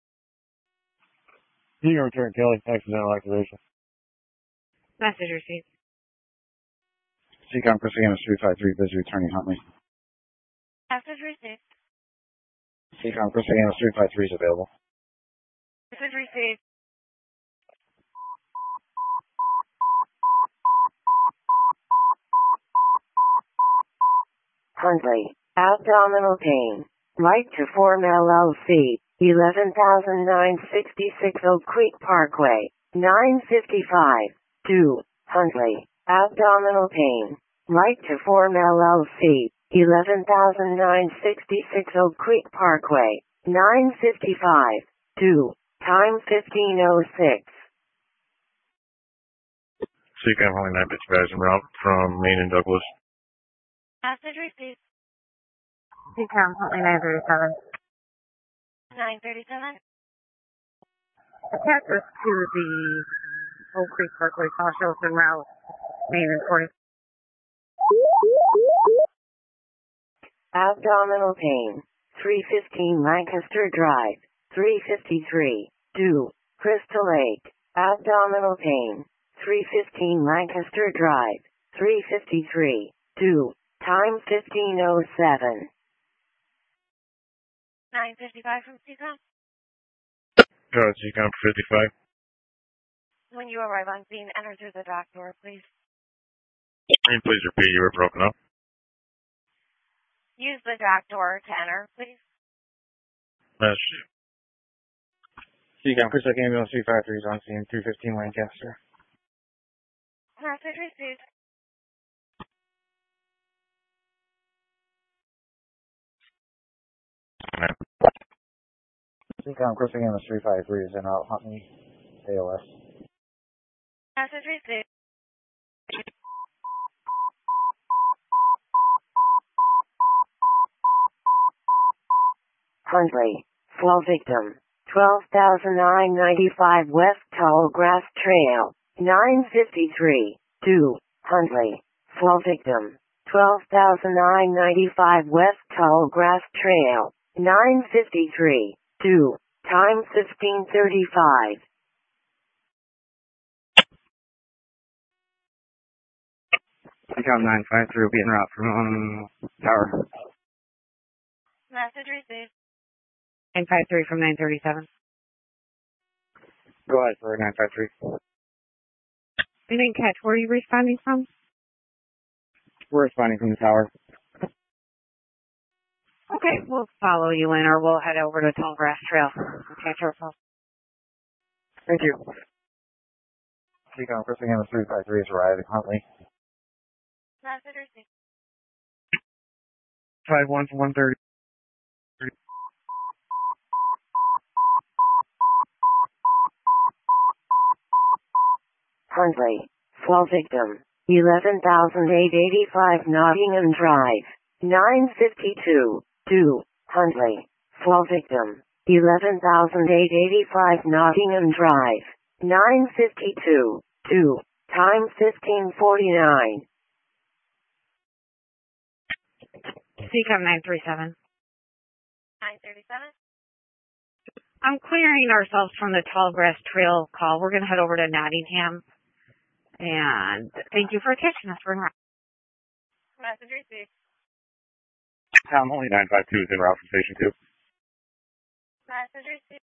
You can return Kelly. Accidental activation. Message received. Seacom, Crystal Gamma three five three, busy returning Huntley. Message received. Seacom, Crystal Gamma three five three is available. Message received. Huntley, abdominal pain, right to Form L L C, eleven thousand nine hundred sixty-six Oak Creek Parkway, nine fifty-five, two, Huntley, abdominal pain, right to Form L L C, eleven thousand nine hundred sixty-six Oak Creek Parkway, nine fifty-five, two, time fifteen oh six. Seacom, Huntley nine fifty-five is en route from Maine and Douglas. Message received. Seacom, Huntley nine thirty-seven. nine thirty-seven. Attach us to the Oak Creek Parkway call shows en route. Maine and forty. Abdominal pain, three fifteen Lancaster Drive, three fifty-three, two, Crystal Lake, abdominal pain, three fifteen Lancaster Drive, three fifty-three, two, time fifteen oh seven. nine fifty-five from Seacom. Go ahead, Seacom for fifty-five. When you arrive on scene, enter through the dock door, please. And please repeat, you were broken up. Use the dock door to enter, please. Message. Seacom, Crystal Gamma three five three is on scene, three fifteen Lancaster. Message received. Seacom, Chris again, three five three is in route, Huntley, A O S. Message received. Huntley, slow victim, twelve thousand nine hundred ninety-five West Tall Grass Trail, nine fifty-three, two, Huntley, slow victim, twelve thousand nine hundred ninety-five West Tall Grass Trail, nine fifty-three, two, time fifteen thirty-five. Seacom nine five three will be en route from um, Tower. Message received. nine five three from nine thirty-seven. Go ahead for nine five three. I didn't catch. Where are you responding from? We're responding from the tower. Okay, we'll follow you in, or we'll head over to Tall Grass Trail. We'll catch ourselves. Thank you. Seacom, Chris again, three five three is arriving, Huntley. Message received. Five one from one thirty. Huntley, slow victim, eleven thousand eight hundred eighty-five Nottingham Drive, nine fifty-two, two, Huntley, slow victim, eleven thousand eight hundred eighty-five Nottingham Drive, nine fifty-two, two, time fifteen forty-nine. Seacom nine three seven. nine thirty-seven. I'm clearing ourselves from the Tall Grass Trail call. We're going to head over to Nottingham. And thank you for catching us. We're in route. Message received. Tom, only nine five two is en route from Station two. Message received.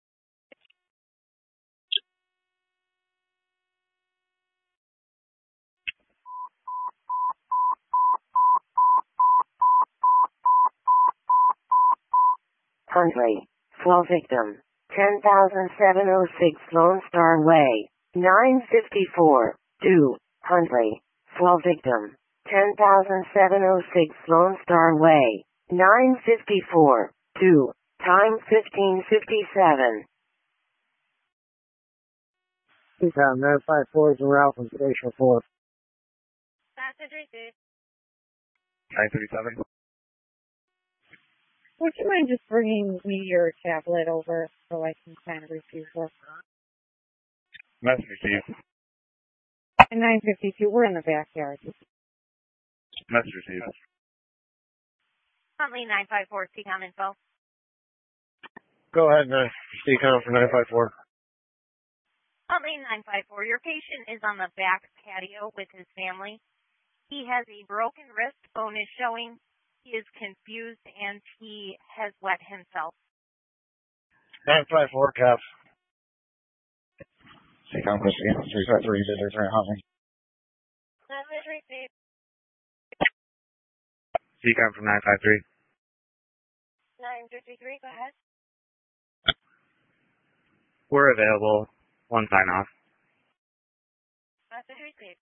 Huntley, slow victim, ten thousand seven hundred six Lone Star Way, nine fifty-four, two, Huntley, slow victim, ten thousand seven hundred six Lone Star Way, nine fifty-four, two, time fifteen fifty-seven. Seacom, nine five four is en route from Station four. Message received. nine thirty-seven. Would you mind just bringing me your tablet over so I can kind of receive this? Message received. And nine fifty-two, we're in the backyard. Message received. Huntley nine five four, Seacom info. Go ahead, nine. Seacom for nine five four. Huntley nine five four, your patient is on the back patio with his family. He has a broken wrist, bone is showing. He is confused and he has wet himself. nine five four, Cap. Seacom, Chris again, three five three, visitors are in Huntley. Message received. Seacom from nine five three. nine fifty-three, go ahead. We're available. One sign off. Message received.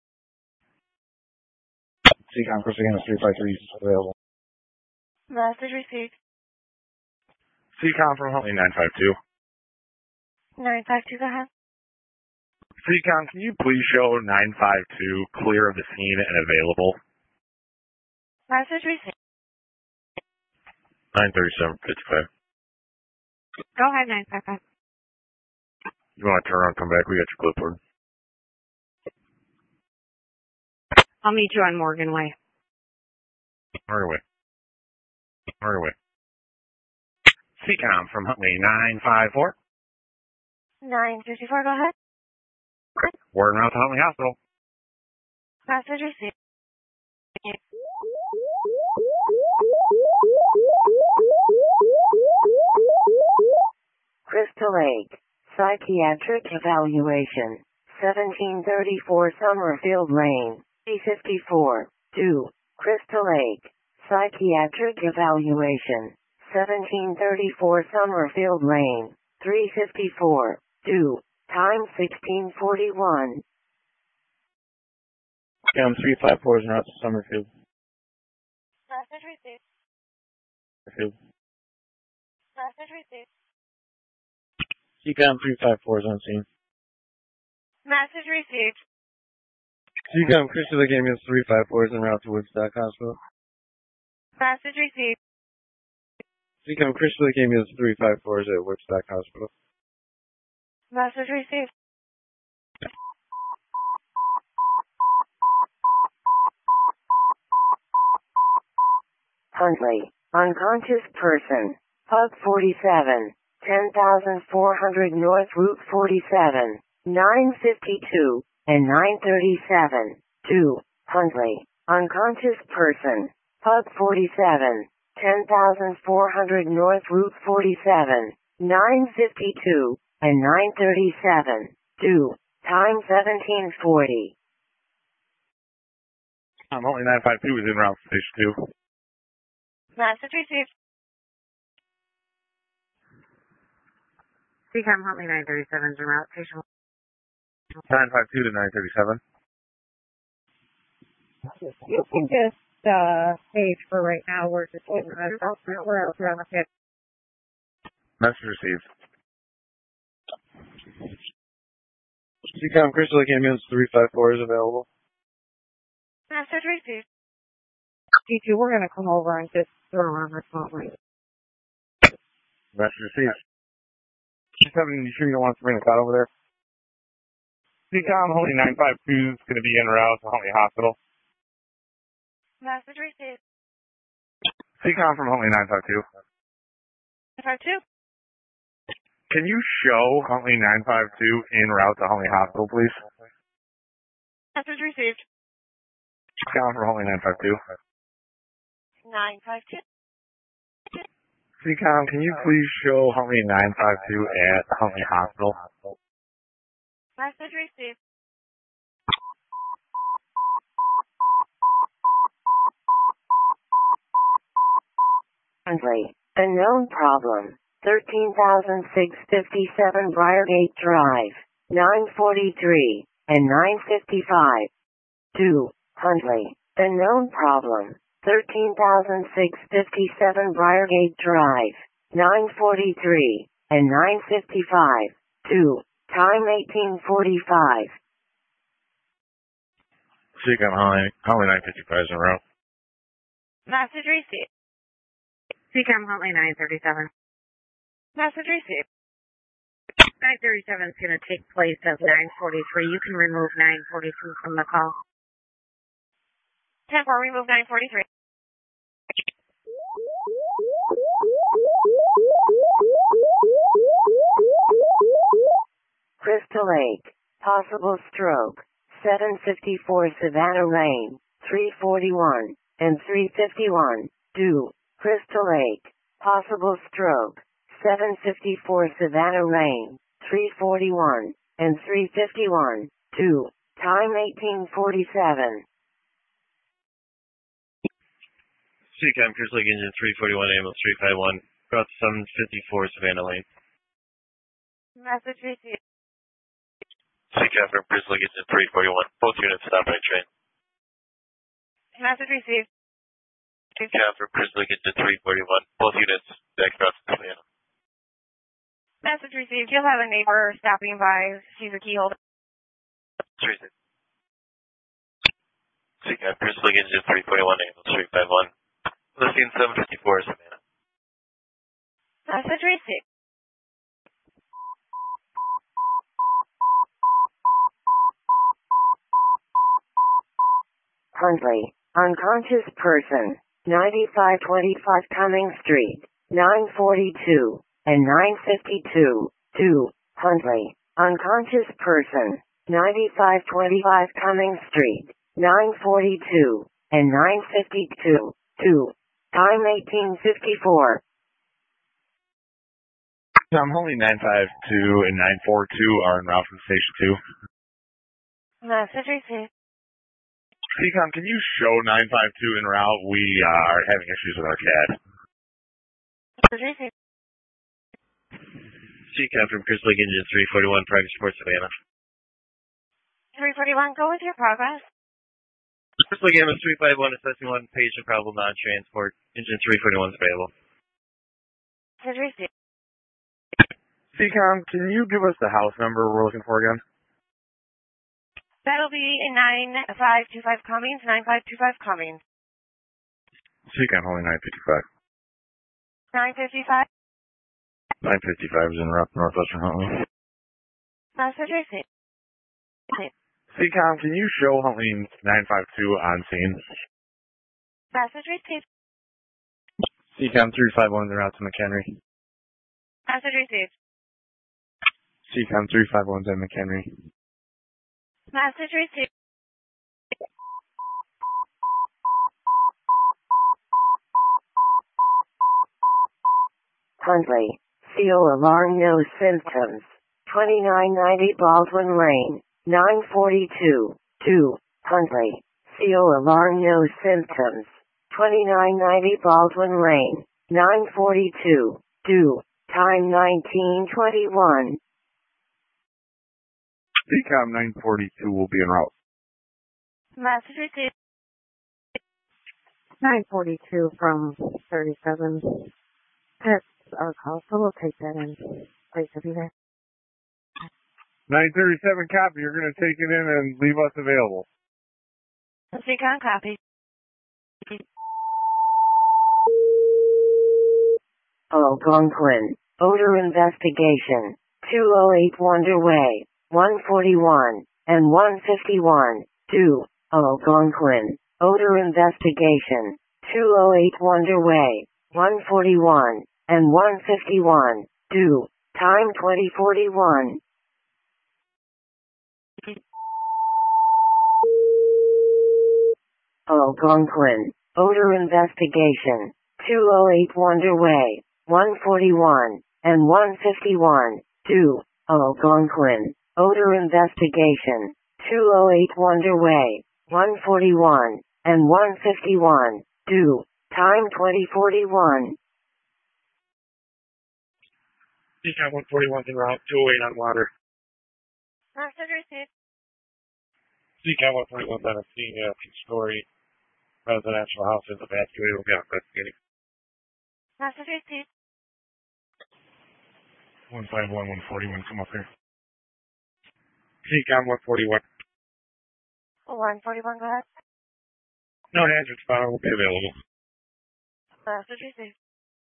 Seacom, Chris again, three five three is available. Message received. Seacom from Huntley nine five two. nine five two, go ahead. Seacom, can you please show nine five two clear of the scene and available? Message received. nine thirty-seven fifty-five. Go ahead, nine five five. You want to turn around and come back? We got your clipboard. I'll meet you on Morgan Way. Right away. Right away. Seacom from Huntley nine five four. nine fifty-four, go ahead. We're in route to Huntley Hospital. Message received. Crystal Lake, psychiatric evaluation, seventeen thirty-four Summerfield Lane, three fifty-four, two, Crystal Lake, psychiatric evaluation, seventeen thirty-four Summerfield Lane, three fifty-four, two, time sixteen forty-one. Seacom, three five four is en route to Summerfield. Message received. Summerfield. Message received. C COM three five four is on scene. Message received. C COM Crystal Lake Ambulance three five four is en route to Woodstock Hospital. Message received. C COM Crystal Lake Ambulance three five four is at Woodstock Hospital. Message received. Huntley, unconscious person, Pub forty-seven, ten thousand four hundred North Route forty-seven, nine fifty-two, and nine thirty-seven. two. Huntley, unconscious person, Pub forty-seven, ten thousand four hundred North Route forty-seven, nine fifty-two, and nine thirty-seven. two. Time seventeen forty. I'm only nine five two is in route for station two. Message received. C COM Huntley nine thirty-seven is en route. Station nine five two to nine thirty-seven. You can just uh page for right now. We're just we're out we're out around the pit. Message received. C COM Crystal Lake Ambulance three five four is available. Message received. D two, we're gonna come over and just throw around our spotlight. Message received. C COM, you sure you don't want us to bring the cot over there? C COM Huntley nine five two is going to be en route to Huntley Hospital. Message received. C COM from Huntley nine five two. nine five two. Can you show Huntley nine five two en route to Huntley Hospital, please? Message received. C COM from Huntley nine five two. nine five two. C COM, can you please show Huntley nine five two at Huntley Hospital? Message received. Huntley, a known problem. thirteen thousand six hundred fifty-seven Briargate Drive, nine forty-three, and nine fifty-five. two. Huntley, a known problem. thirteen thousand six hundred fifty-seven Briargate Drive, nine forty-three, and nine fifty-five. two. Time eighteen forty-five. C COM Huntley, Huntley nine fifty-five is en route. Message received. C COM Huntley nine thirty-seven. Message received. nine thirty-seven is going to take place at nine forty-three. You can remove nine forty-three from the call. ten four, remove nine forty-three. Crystal Lake, possible stroke, seven fifty-four Savannah Lane, three forty-one, and three fifty-one. two. Crystal Lake, possible stroke, seven fifty-four Savannah Lane, three forty-one, and three fifty-one. two. Time eighteen forty-seven. C COM Crystal Lake Engine three forty-one, ambulance three five one, route seven fifty-four Savannah Lane. Message received. C COM from Crystal Lake Engine three forty-one, both units stop by train. Message received. C COM from Crystal Lake Engine three forty-one, both units back route to Savannah. Message received. You'll have a neighbor stopping by. She's a key holder. C COM Crystal Lake Engine three forty-one, ambulance three five one, listing seven fifty-four Savannah. Message received. Huntley, unconscious person, ninety-five twenty-five Cumming Street, nine forty-two, and nine fifty-two. two. Huntley, unconscious person, ninety-five twenty-five Cumming Street, nine forty-two, and nine fifty-two. two. Time eighteen fifty-four. I'm Huntley nine five two and nine four two are en route from station two. Message received. C COM, can you show nine five two en route? We uh, are having issues with our C A D. Message received. C COM from Crystal Lake Engine three forty-one, private support Savannah. three forty-one, go with your progress. Crystal Lake Ambulance three five one, assessing one patient, probable non-transport. Engine three forty-one is available. Message received. C COM, can you give us the house number we're looking for again? That'll be nine five two five Cummings, nine five two five Cummings. C COM, only nine fifty-five. nine fifty-five? nine fifty-five is in Rough Northwestern Huntley. Master Tracy. C COM, can you show Huntley nine five two on scene? Master Tracy. C COM three five one is en route to McHenry. Master Tracy. C COM three five one is at McHenry. Master Tracy. Huntley. Seal alarm, no symptoms. twenty-nine ninety Baldwin Lane. nine forty-two. two. Huntley. Seal alarm, no symptoms. twenty-nine ninety Baldwin Lane. nine forty-two. two. Time nineteen twenty-one. C COM nine forty-two will be en route. Master Tracy. nine forty-two from thirty-seven. That's our call, so we'll take that in. Wait to be there. nine thirty-seven copy. You're going to take it in and leave us available. C COM copy. Algonquin. Odor investigation. two oh eight Wonder Way. one forty-one and one fifty-one. two. Algonquin. Odor investigation. two oh eight Wonder Way. one forty-one and one fifty-one. two. Time twenty forty-one. Algonquin. Odor investigation. two oh eight Wonder Way. one forty-one and one fifty-one. two. Algonquin. Odor investigation. two oh eight Wonder Way. one forty-one and one fifty-one. two. Time twenty forty-one. C COM one forty-one en route, two oh eight on water. Master Tracy. C COM one forty-one on a scene, uh, two-story residential house is evacuated. We'll get investigating. Master Tracy. one five one, one forty-one, come up here. C COM one forty-one. one forty-one, go ahead. No hazards found, will be available. Master Tracy.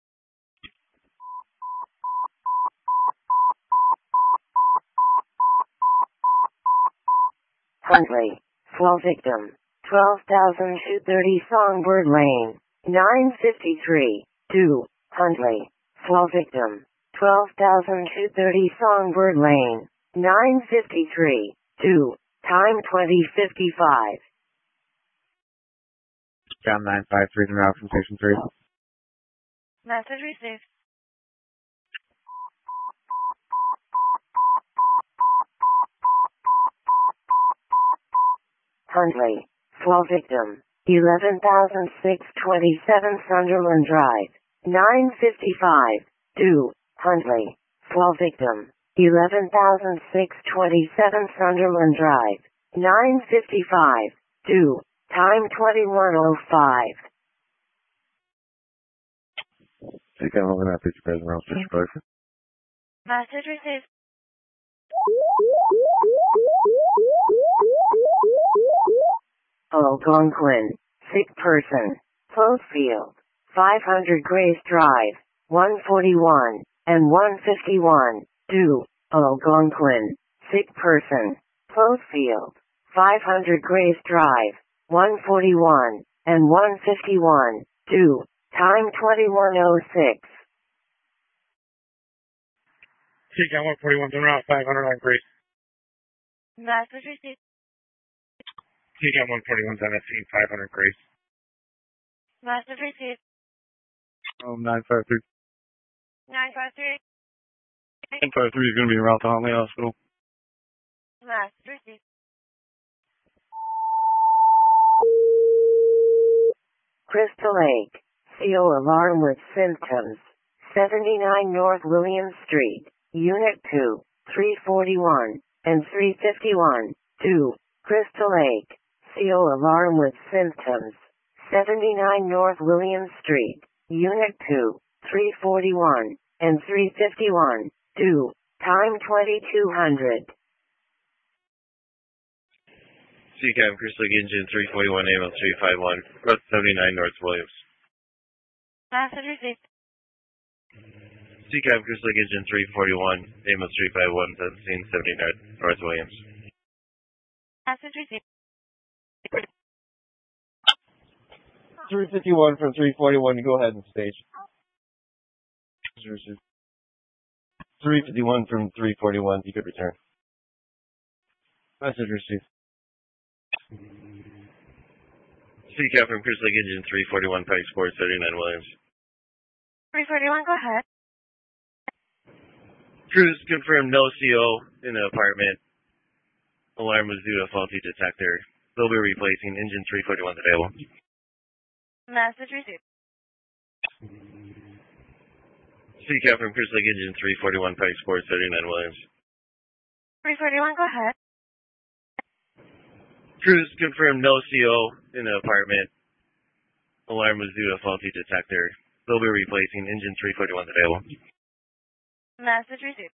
Huntley. Swell victim. twelve thousand two hundred thirty Songbird Lane. nine fifty-three. two. Huntley. Swell victim. twelve thousand two hundred thirty Songbird Lane. nine fifty-three. two. Time twenty fifty-five. John nine five three en route from Station three. Message received. Huntley. Swell victim. eleven thousand six hundred twenty-seven Sunderland Drive. nine fifty-five. two. Huntley. Swell victim. eleven thousand six hundred twenty-seven Sunderland Drive. nine fifty-five. two. Time twenty-one oh five. C COM eleven at fifty present around six five. Message received. Algonquin. Sick person. Close field. five hundred Grace Drive. one forty-one and one fifty-one. two. Algonquin. Sick person. Close field. five hundred Grace Drive. one forty-one and one fifty-one. two. Time twenty-one oh six. C COM one forty-one en route, five hundred on Grace. Message received. C COM one forty-one on that scene, five hundred Grace. Message received. Um, nine five three. nine five three. nine five three is going to be en route to Huntley Hospital. Message received. Crystal Lake. Seal alarm with symptoms. seventy-nine North William Street. Unit two. three forty-one and three fifty-one. two. Crystal Lake. Seal alarm with symptoms. seventy-nine North William Street. Unit two. three forty-one and three fifty-one. two. Time twenty-two hundred. C CAM, Chris Lake Engine three forty-one, ambulance three five one, Route seventy-nine North Williams. Message received. C CAM, Chris Lake Engine three forty-one, ambulance three five one, seventeen seventy-nine North Williams. Message received. three fifty-one from three forty-one, go ahead and stage. three fifty-one from three forty-one, you could return. Message received. C CAM from Chris Lake Engine three forty-one, Pike Sports thirty-nine Williams. three forty-one, go ahead. Crews confirmed no C O in the apartment. Alarm was due to a faulty detector. They'll be replacing engine three forty-one available. Message received. C CAM from Chris Lake Engine three forty-one, Pike Sports thirty-nine Williams. three forty-one, go ahead. Crews confirmed no C O in the apartment. Alarm was due to a faulty detector. They'll be replacing engine three forty-one available. Message received.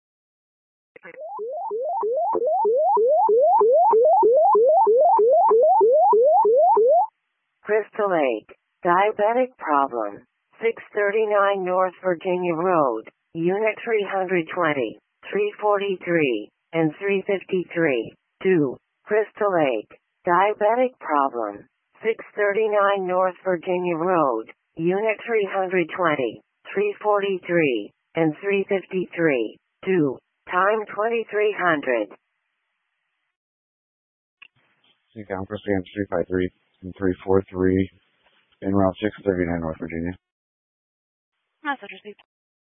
Crystal Lake. Diabetic problem. six thirty-nine North Virginia Road. Unit three twenty, three forty-three, and three fifty-three. two. Crystal Lake. Diabetic problem. six thirty-nine North Virginia Road. Unit three twenty, three forty-three, and three fifty-three. two. Time twenty-three hundred. C CAM, Chris Lake three five three and three four three, in Route six thirty-nine North Virginia. Message received.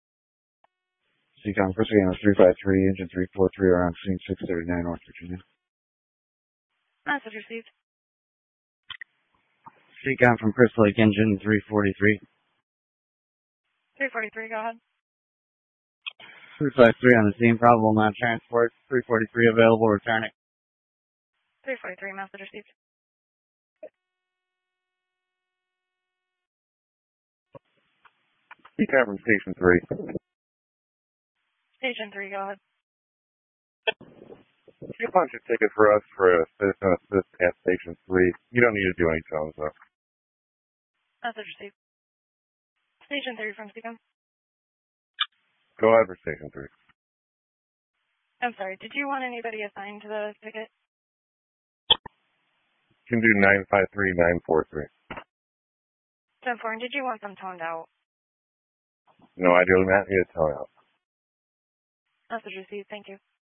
C CAM, Chris Lake three five three, engine three four three, around scene six thirty-nine North Virginia. Message received. C CAM from Chris Lake Engine three forty-three. three forty-three, go ahead. three five three on the scene, probable non-transport. three forty-three available, return it. three forty-three, message received. C CAM from Station three. Station three, go ahead. You can punch a ticket for us for a citizen assist at Station three. You don't need to do any tones, though. Message received. Station three from C CAM. Go ahead for Station three. I'm sorry, did you want anybody assigned to the ticket? You can do nine five three nine four three. ten four, and did you want them toned out? No, I do not need a tone out. Message received, thank you.